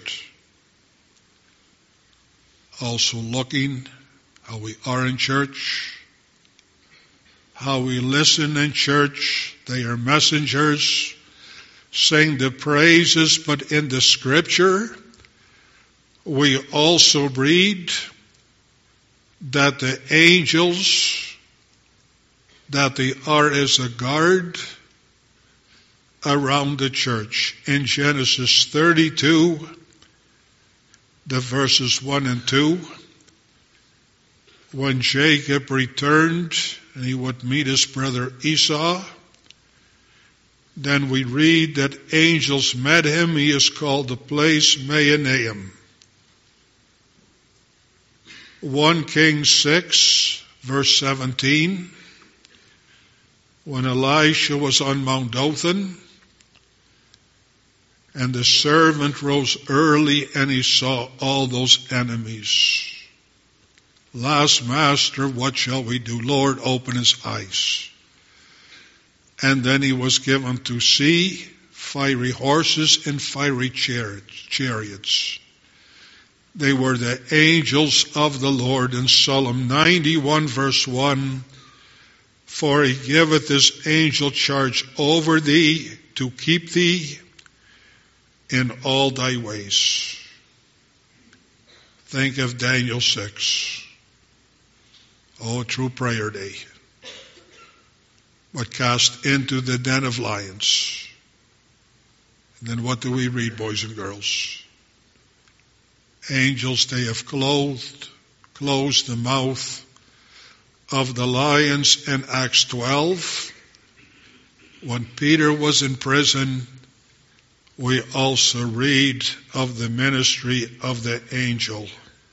Also looking how we are in church, how we listen in church. They are messengers, sing the praises, but in the scripture, we also read that the angels, that they are as a guard around the church. In Genesis 32, the verses 1 and 2, when Jacob returned and he would meet his brother Esau, then we read that angels met him. He is called the place Mahanaim. 1 Kings 6, verse 17, when Elisha was on Mount Dothan, and the servant rose early and he saw all those enemies. Last master, what shall we do? Lord, open his eyes. And then he was given to see fiery horses and fiery chariots. They were the angels of the Lord. In Psalm 91 verse 1, for he giveth his angel charge over thee to keep thee in all thy ways. Think of Daniel 6. Oh, true prayer day. But cast into the den of lions. And then what do we read, boys and girls? Angels, they have closed the mouth of the lions in Acts 12. When Peter was in prison, we also read of the ministry of the angel.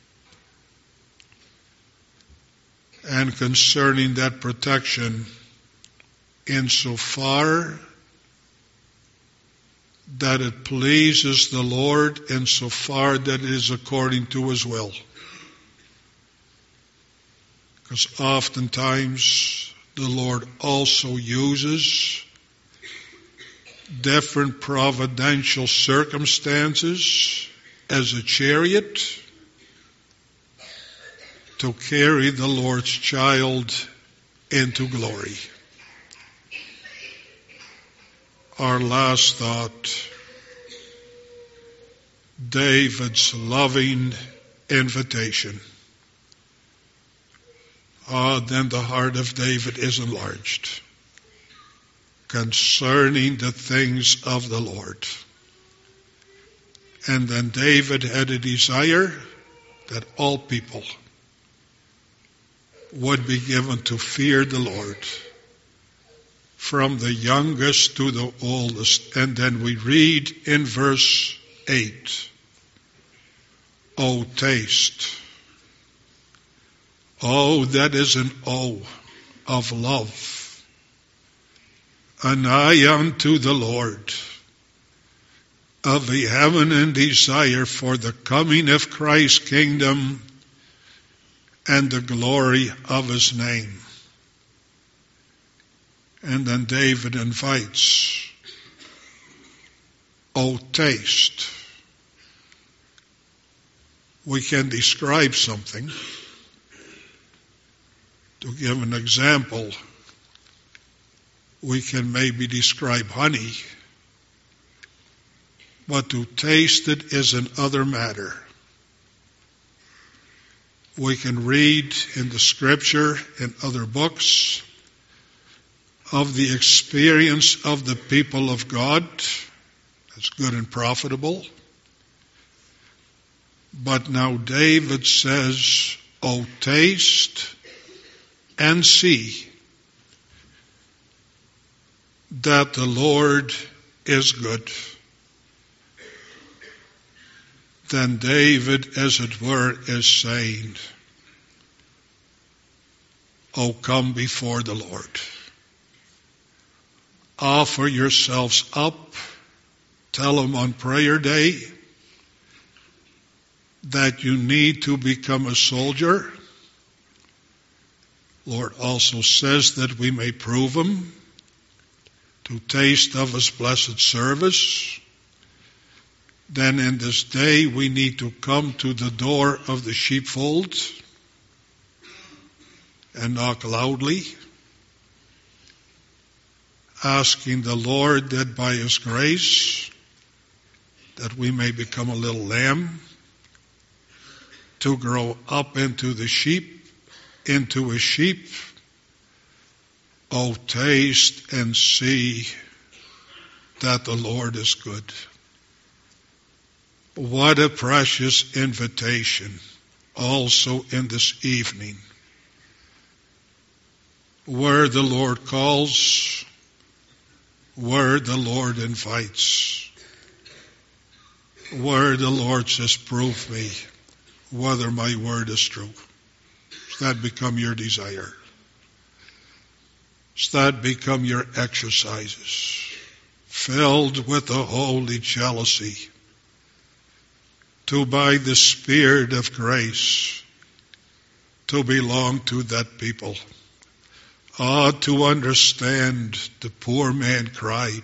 And concerning that protection, insofar that it pleases the Lord, insofar that it is according to his will. Because oftentimes the Lord also uses different providential circumstances as a chariot to carry the Lord's child into glory. Our last thought, David's loving invitation. Then the heart of David is enlarged concerning the things of the Lord. And then David had a desire that all people would be given to fear the Lord, from the youngest to the oldest. And then we read in verse 8, O taste. Oh, that is an O of love. An eye unto the Lord, of the heaven and desire for the coming of Christ's kingdom and the glory of his name. And then David invites, O taste. We can describe something. To give an example, we can maybe describe honey, but to taste it is another matter. We can read in the scripture, in other books, of the experience of the people of God. That's good and profitable. But now David says, O taste and see that the Lord is good. Then David, as it were, is saying, Oh, come before the Lord. Offer yourselves up. Tell him on prayer day that you need to become a soldier. Lord also says that we may prove him, to taste of his blessed service. Then in this day we need to come to the door of the sheepfold and knock loudly, asking the Lord that by his grace that we may become a little lamb, to grow up into a sheep. Oh, taste and see that the Lord is good. What a precious invitation also in this evening, where the Lord calls, where the Lord invites, where the Lord says, prove me whether my word is true. Does that become your desire? Does that become your exercises? Filled with the holy jealousy, to by the Spirit of grace, to belong to that people. To understand the poor man cried.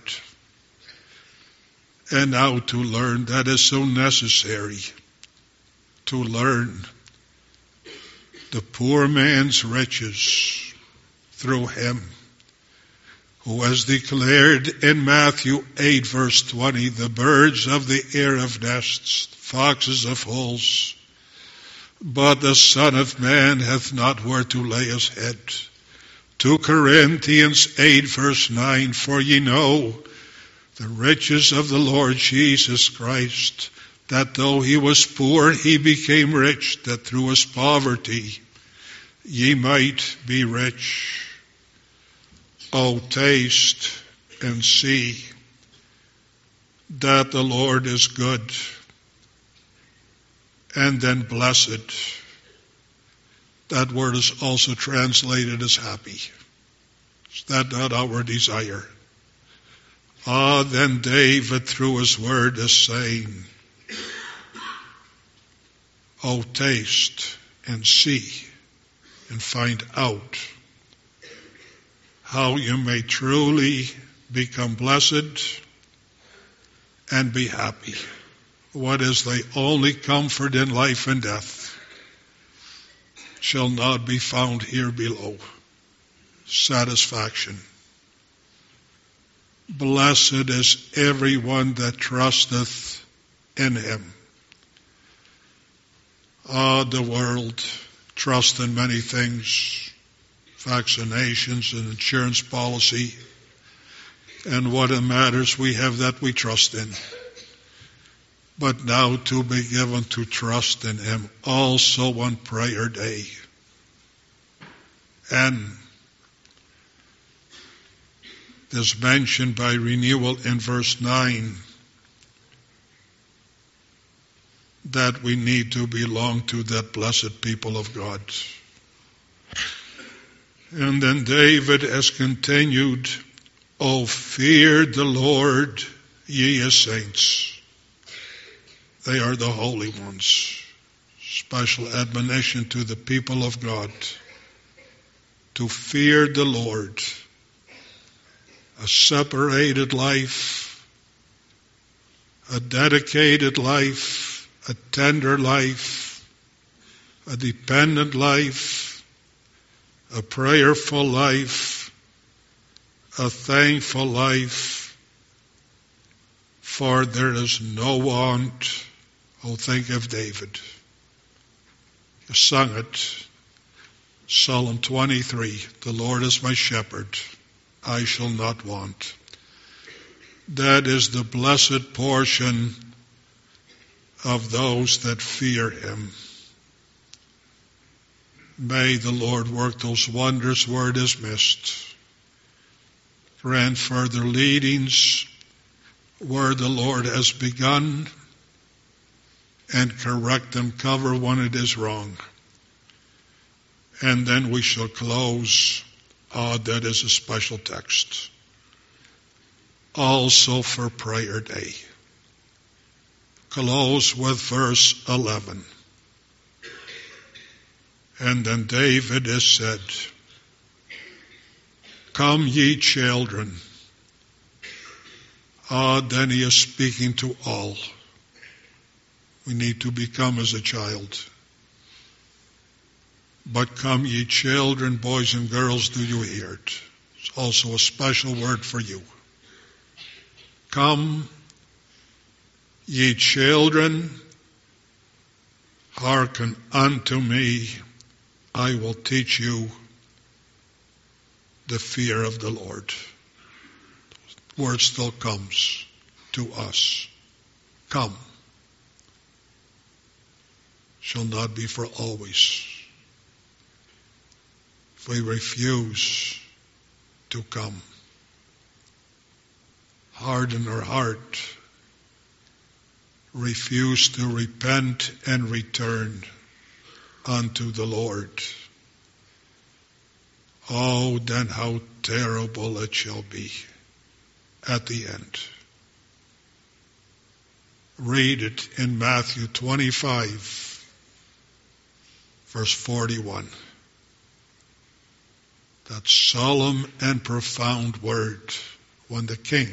And now to learn that is so necessary, to learn the poor man's riches through him who has declared in Matthew 8 verse 20, the birds of the air have nests, foxes have holes, but the Son of Man hath not where to lay his head. 2 Corinthians 8 verse 9, for ye know the riches of the Lord Jesus Christ, that though he was poor, he became rich, that through his poverty ye might be rich. Oh, taste and see that the Lord is good. And then blessed. That word is also translated as happy. Is that not our desire? Then David through his word is saying, oh, taste and see and find out how you may truly become blessed and be happy. What is the only comfort in life and death shall not be found here below. Satisfaction. Blessed is everyone that trusteth in him. The world trusts in many things, vaccinations and insurance policy, and what it matters we have that we trust in. But now to be given to trust in him also on prayer day. And this mentioned by renewal in verse 9, that we need to belong to that blessed people of God. And then David has continued, oh, fear the Lord, ye his saints. They are the holy ones. Special admonition to the people of God to fear the Lord. A separated life, a dedicated life, a tender life, a dependent life, a prayerful life, a thankful life, for there is no want. Oh, think of David. You sung it. Psalm 23, the Lord is my shepherd, I shall not want. That is the blessed portion of those that fear him. May the Lord work those wonders where it is missed. Grant further leadings where the Lord has begun, and correct and cover when it is wrong. And then we shall close. That is a special text. Also for prayer day. Close with verse 11. And then David has said, "Come ye children." Then he is speaking to all. We need to become as a child. But come ye children, boys and girls, do you hear it? It's also a special word for you. Come ye children, hearken unto me, I will teach you the fear of the Lord. The word still comes to us. Come. Shall not be for always. If we refuse to come, harden our heart, refuse to repent and return unto the Lord, then how terrible it shall be at the end. Read it in Matthew 25, verse 41. That solemn and profound word when the King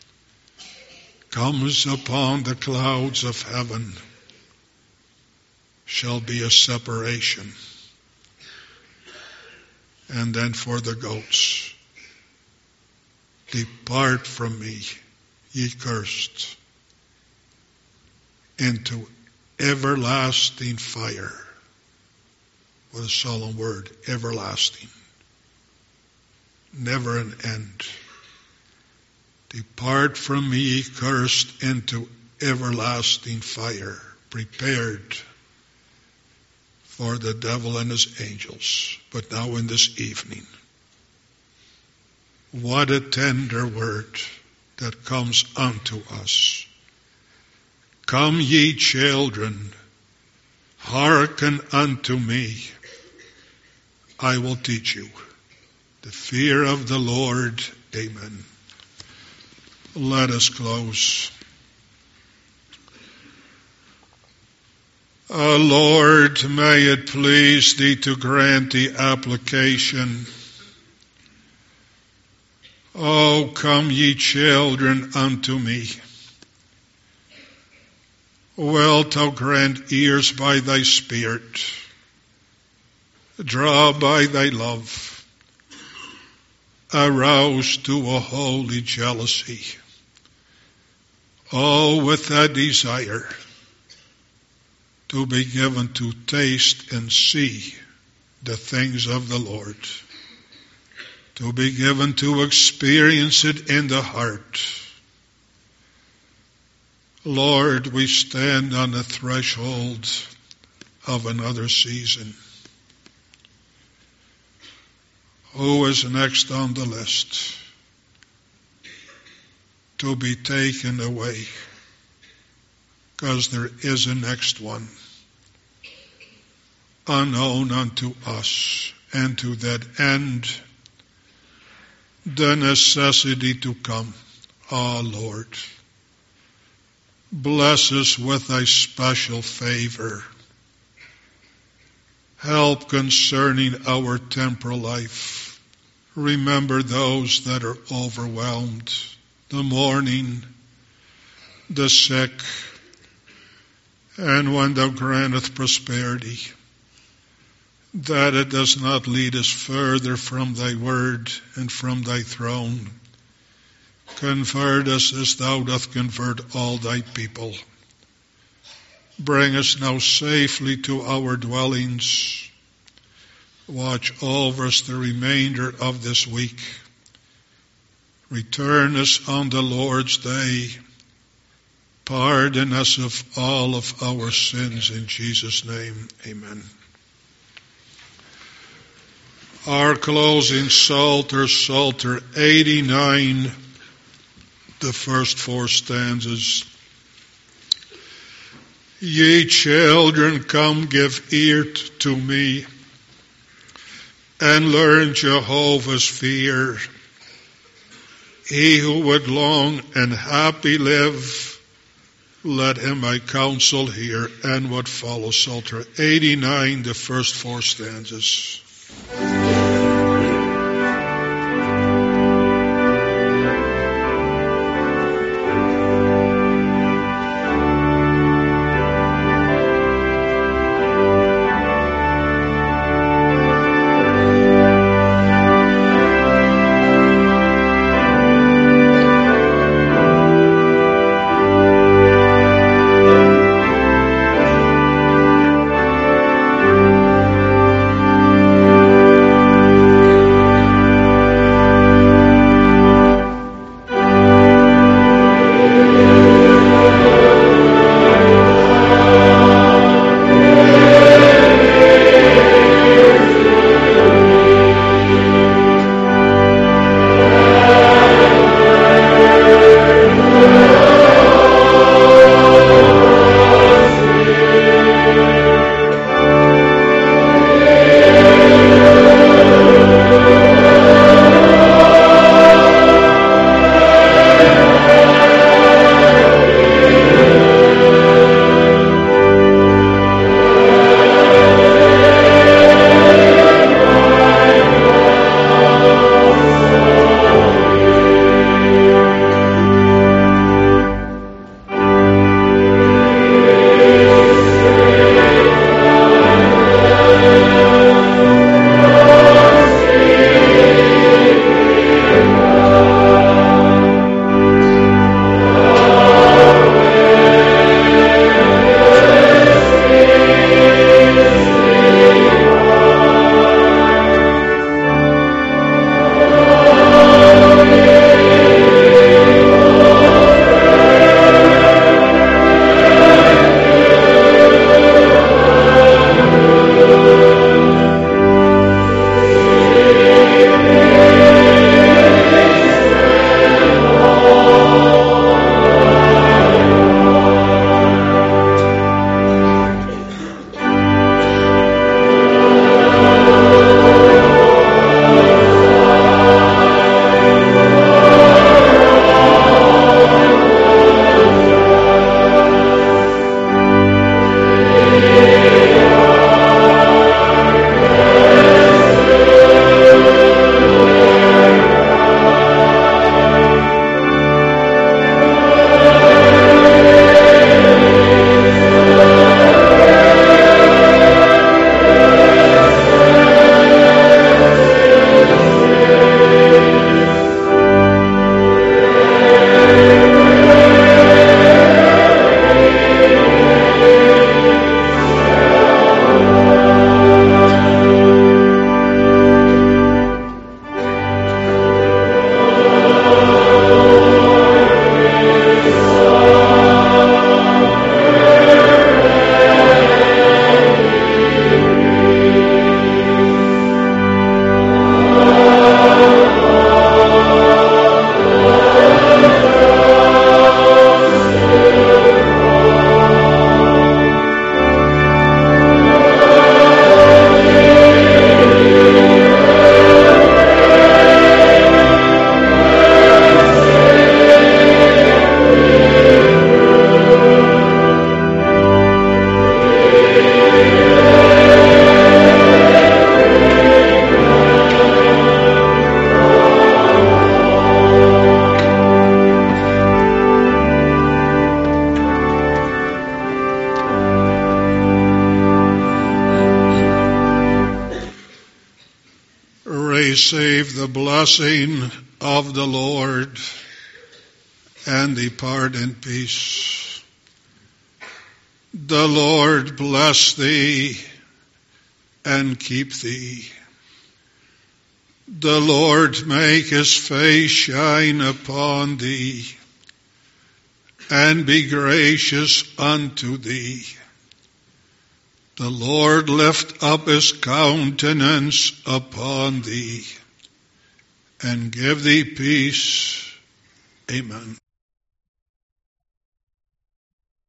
comes upon the clouds of heaven shall be a separation. And then for the goats, depart from me, ye cursed, into everlasting fire. What a solemn word, everlasting. Never an end. Depart from me, ye cursed, into everlasting fire, prepared for the devil and his angels. But now in this evening, what a tender word that comes unto us. Come ye children, hearken unto me, I will teach you the fear of the Lord. Amen. Let us close. Lord, may it please thee to grant the application. Come ye children unto me. Wilt thou grant ears by thy Spirit? Draw by thy love. Arouse to a holy jealousy. With that desire to be given to taste and see the things of the Lord. To be given to experience it in the heart. Lord, we stand on the threshold of another season. Who is next on the list to be taken away? Because there is a next one, unknown unto us, and to that end, the necessity to come. Lord, bless us with thy special favor. Help concerning our temporal life. Remember those that are overwhelmed, the mourning, the sick, and when thou granteth prosperity, that it does not lead us further from thy word and from thy throne. Convert us as thou doth convert all thy people. Bring us now safely to our dwellings. Watch over us the remainder of this week. Return us on the Lord's day. Pardon us of all of our sins in Jesus' name. Amen. Our closing Psalter, Psalter 89, the first 4 stanzas. Ye children, come give ear to me. and learn Jehovah's fear. He who would long and happy live, let him my counsel hear. And what follows, Psalter 89, the first 4 stanzas. Receive the blessing of the Lord and depart in peace. The Lord bless thee and keep thee. The Lord make his face shine upon thee and be gracious unto thee. The Lord lift up his countenance upon thee and give thee peace. Amen.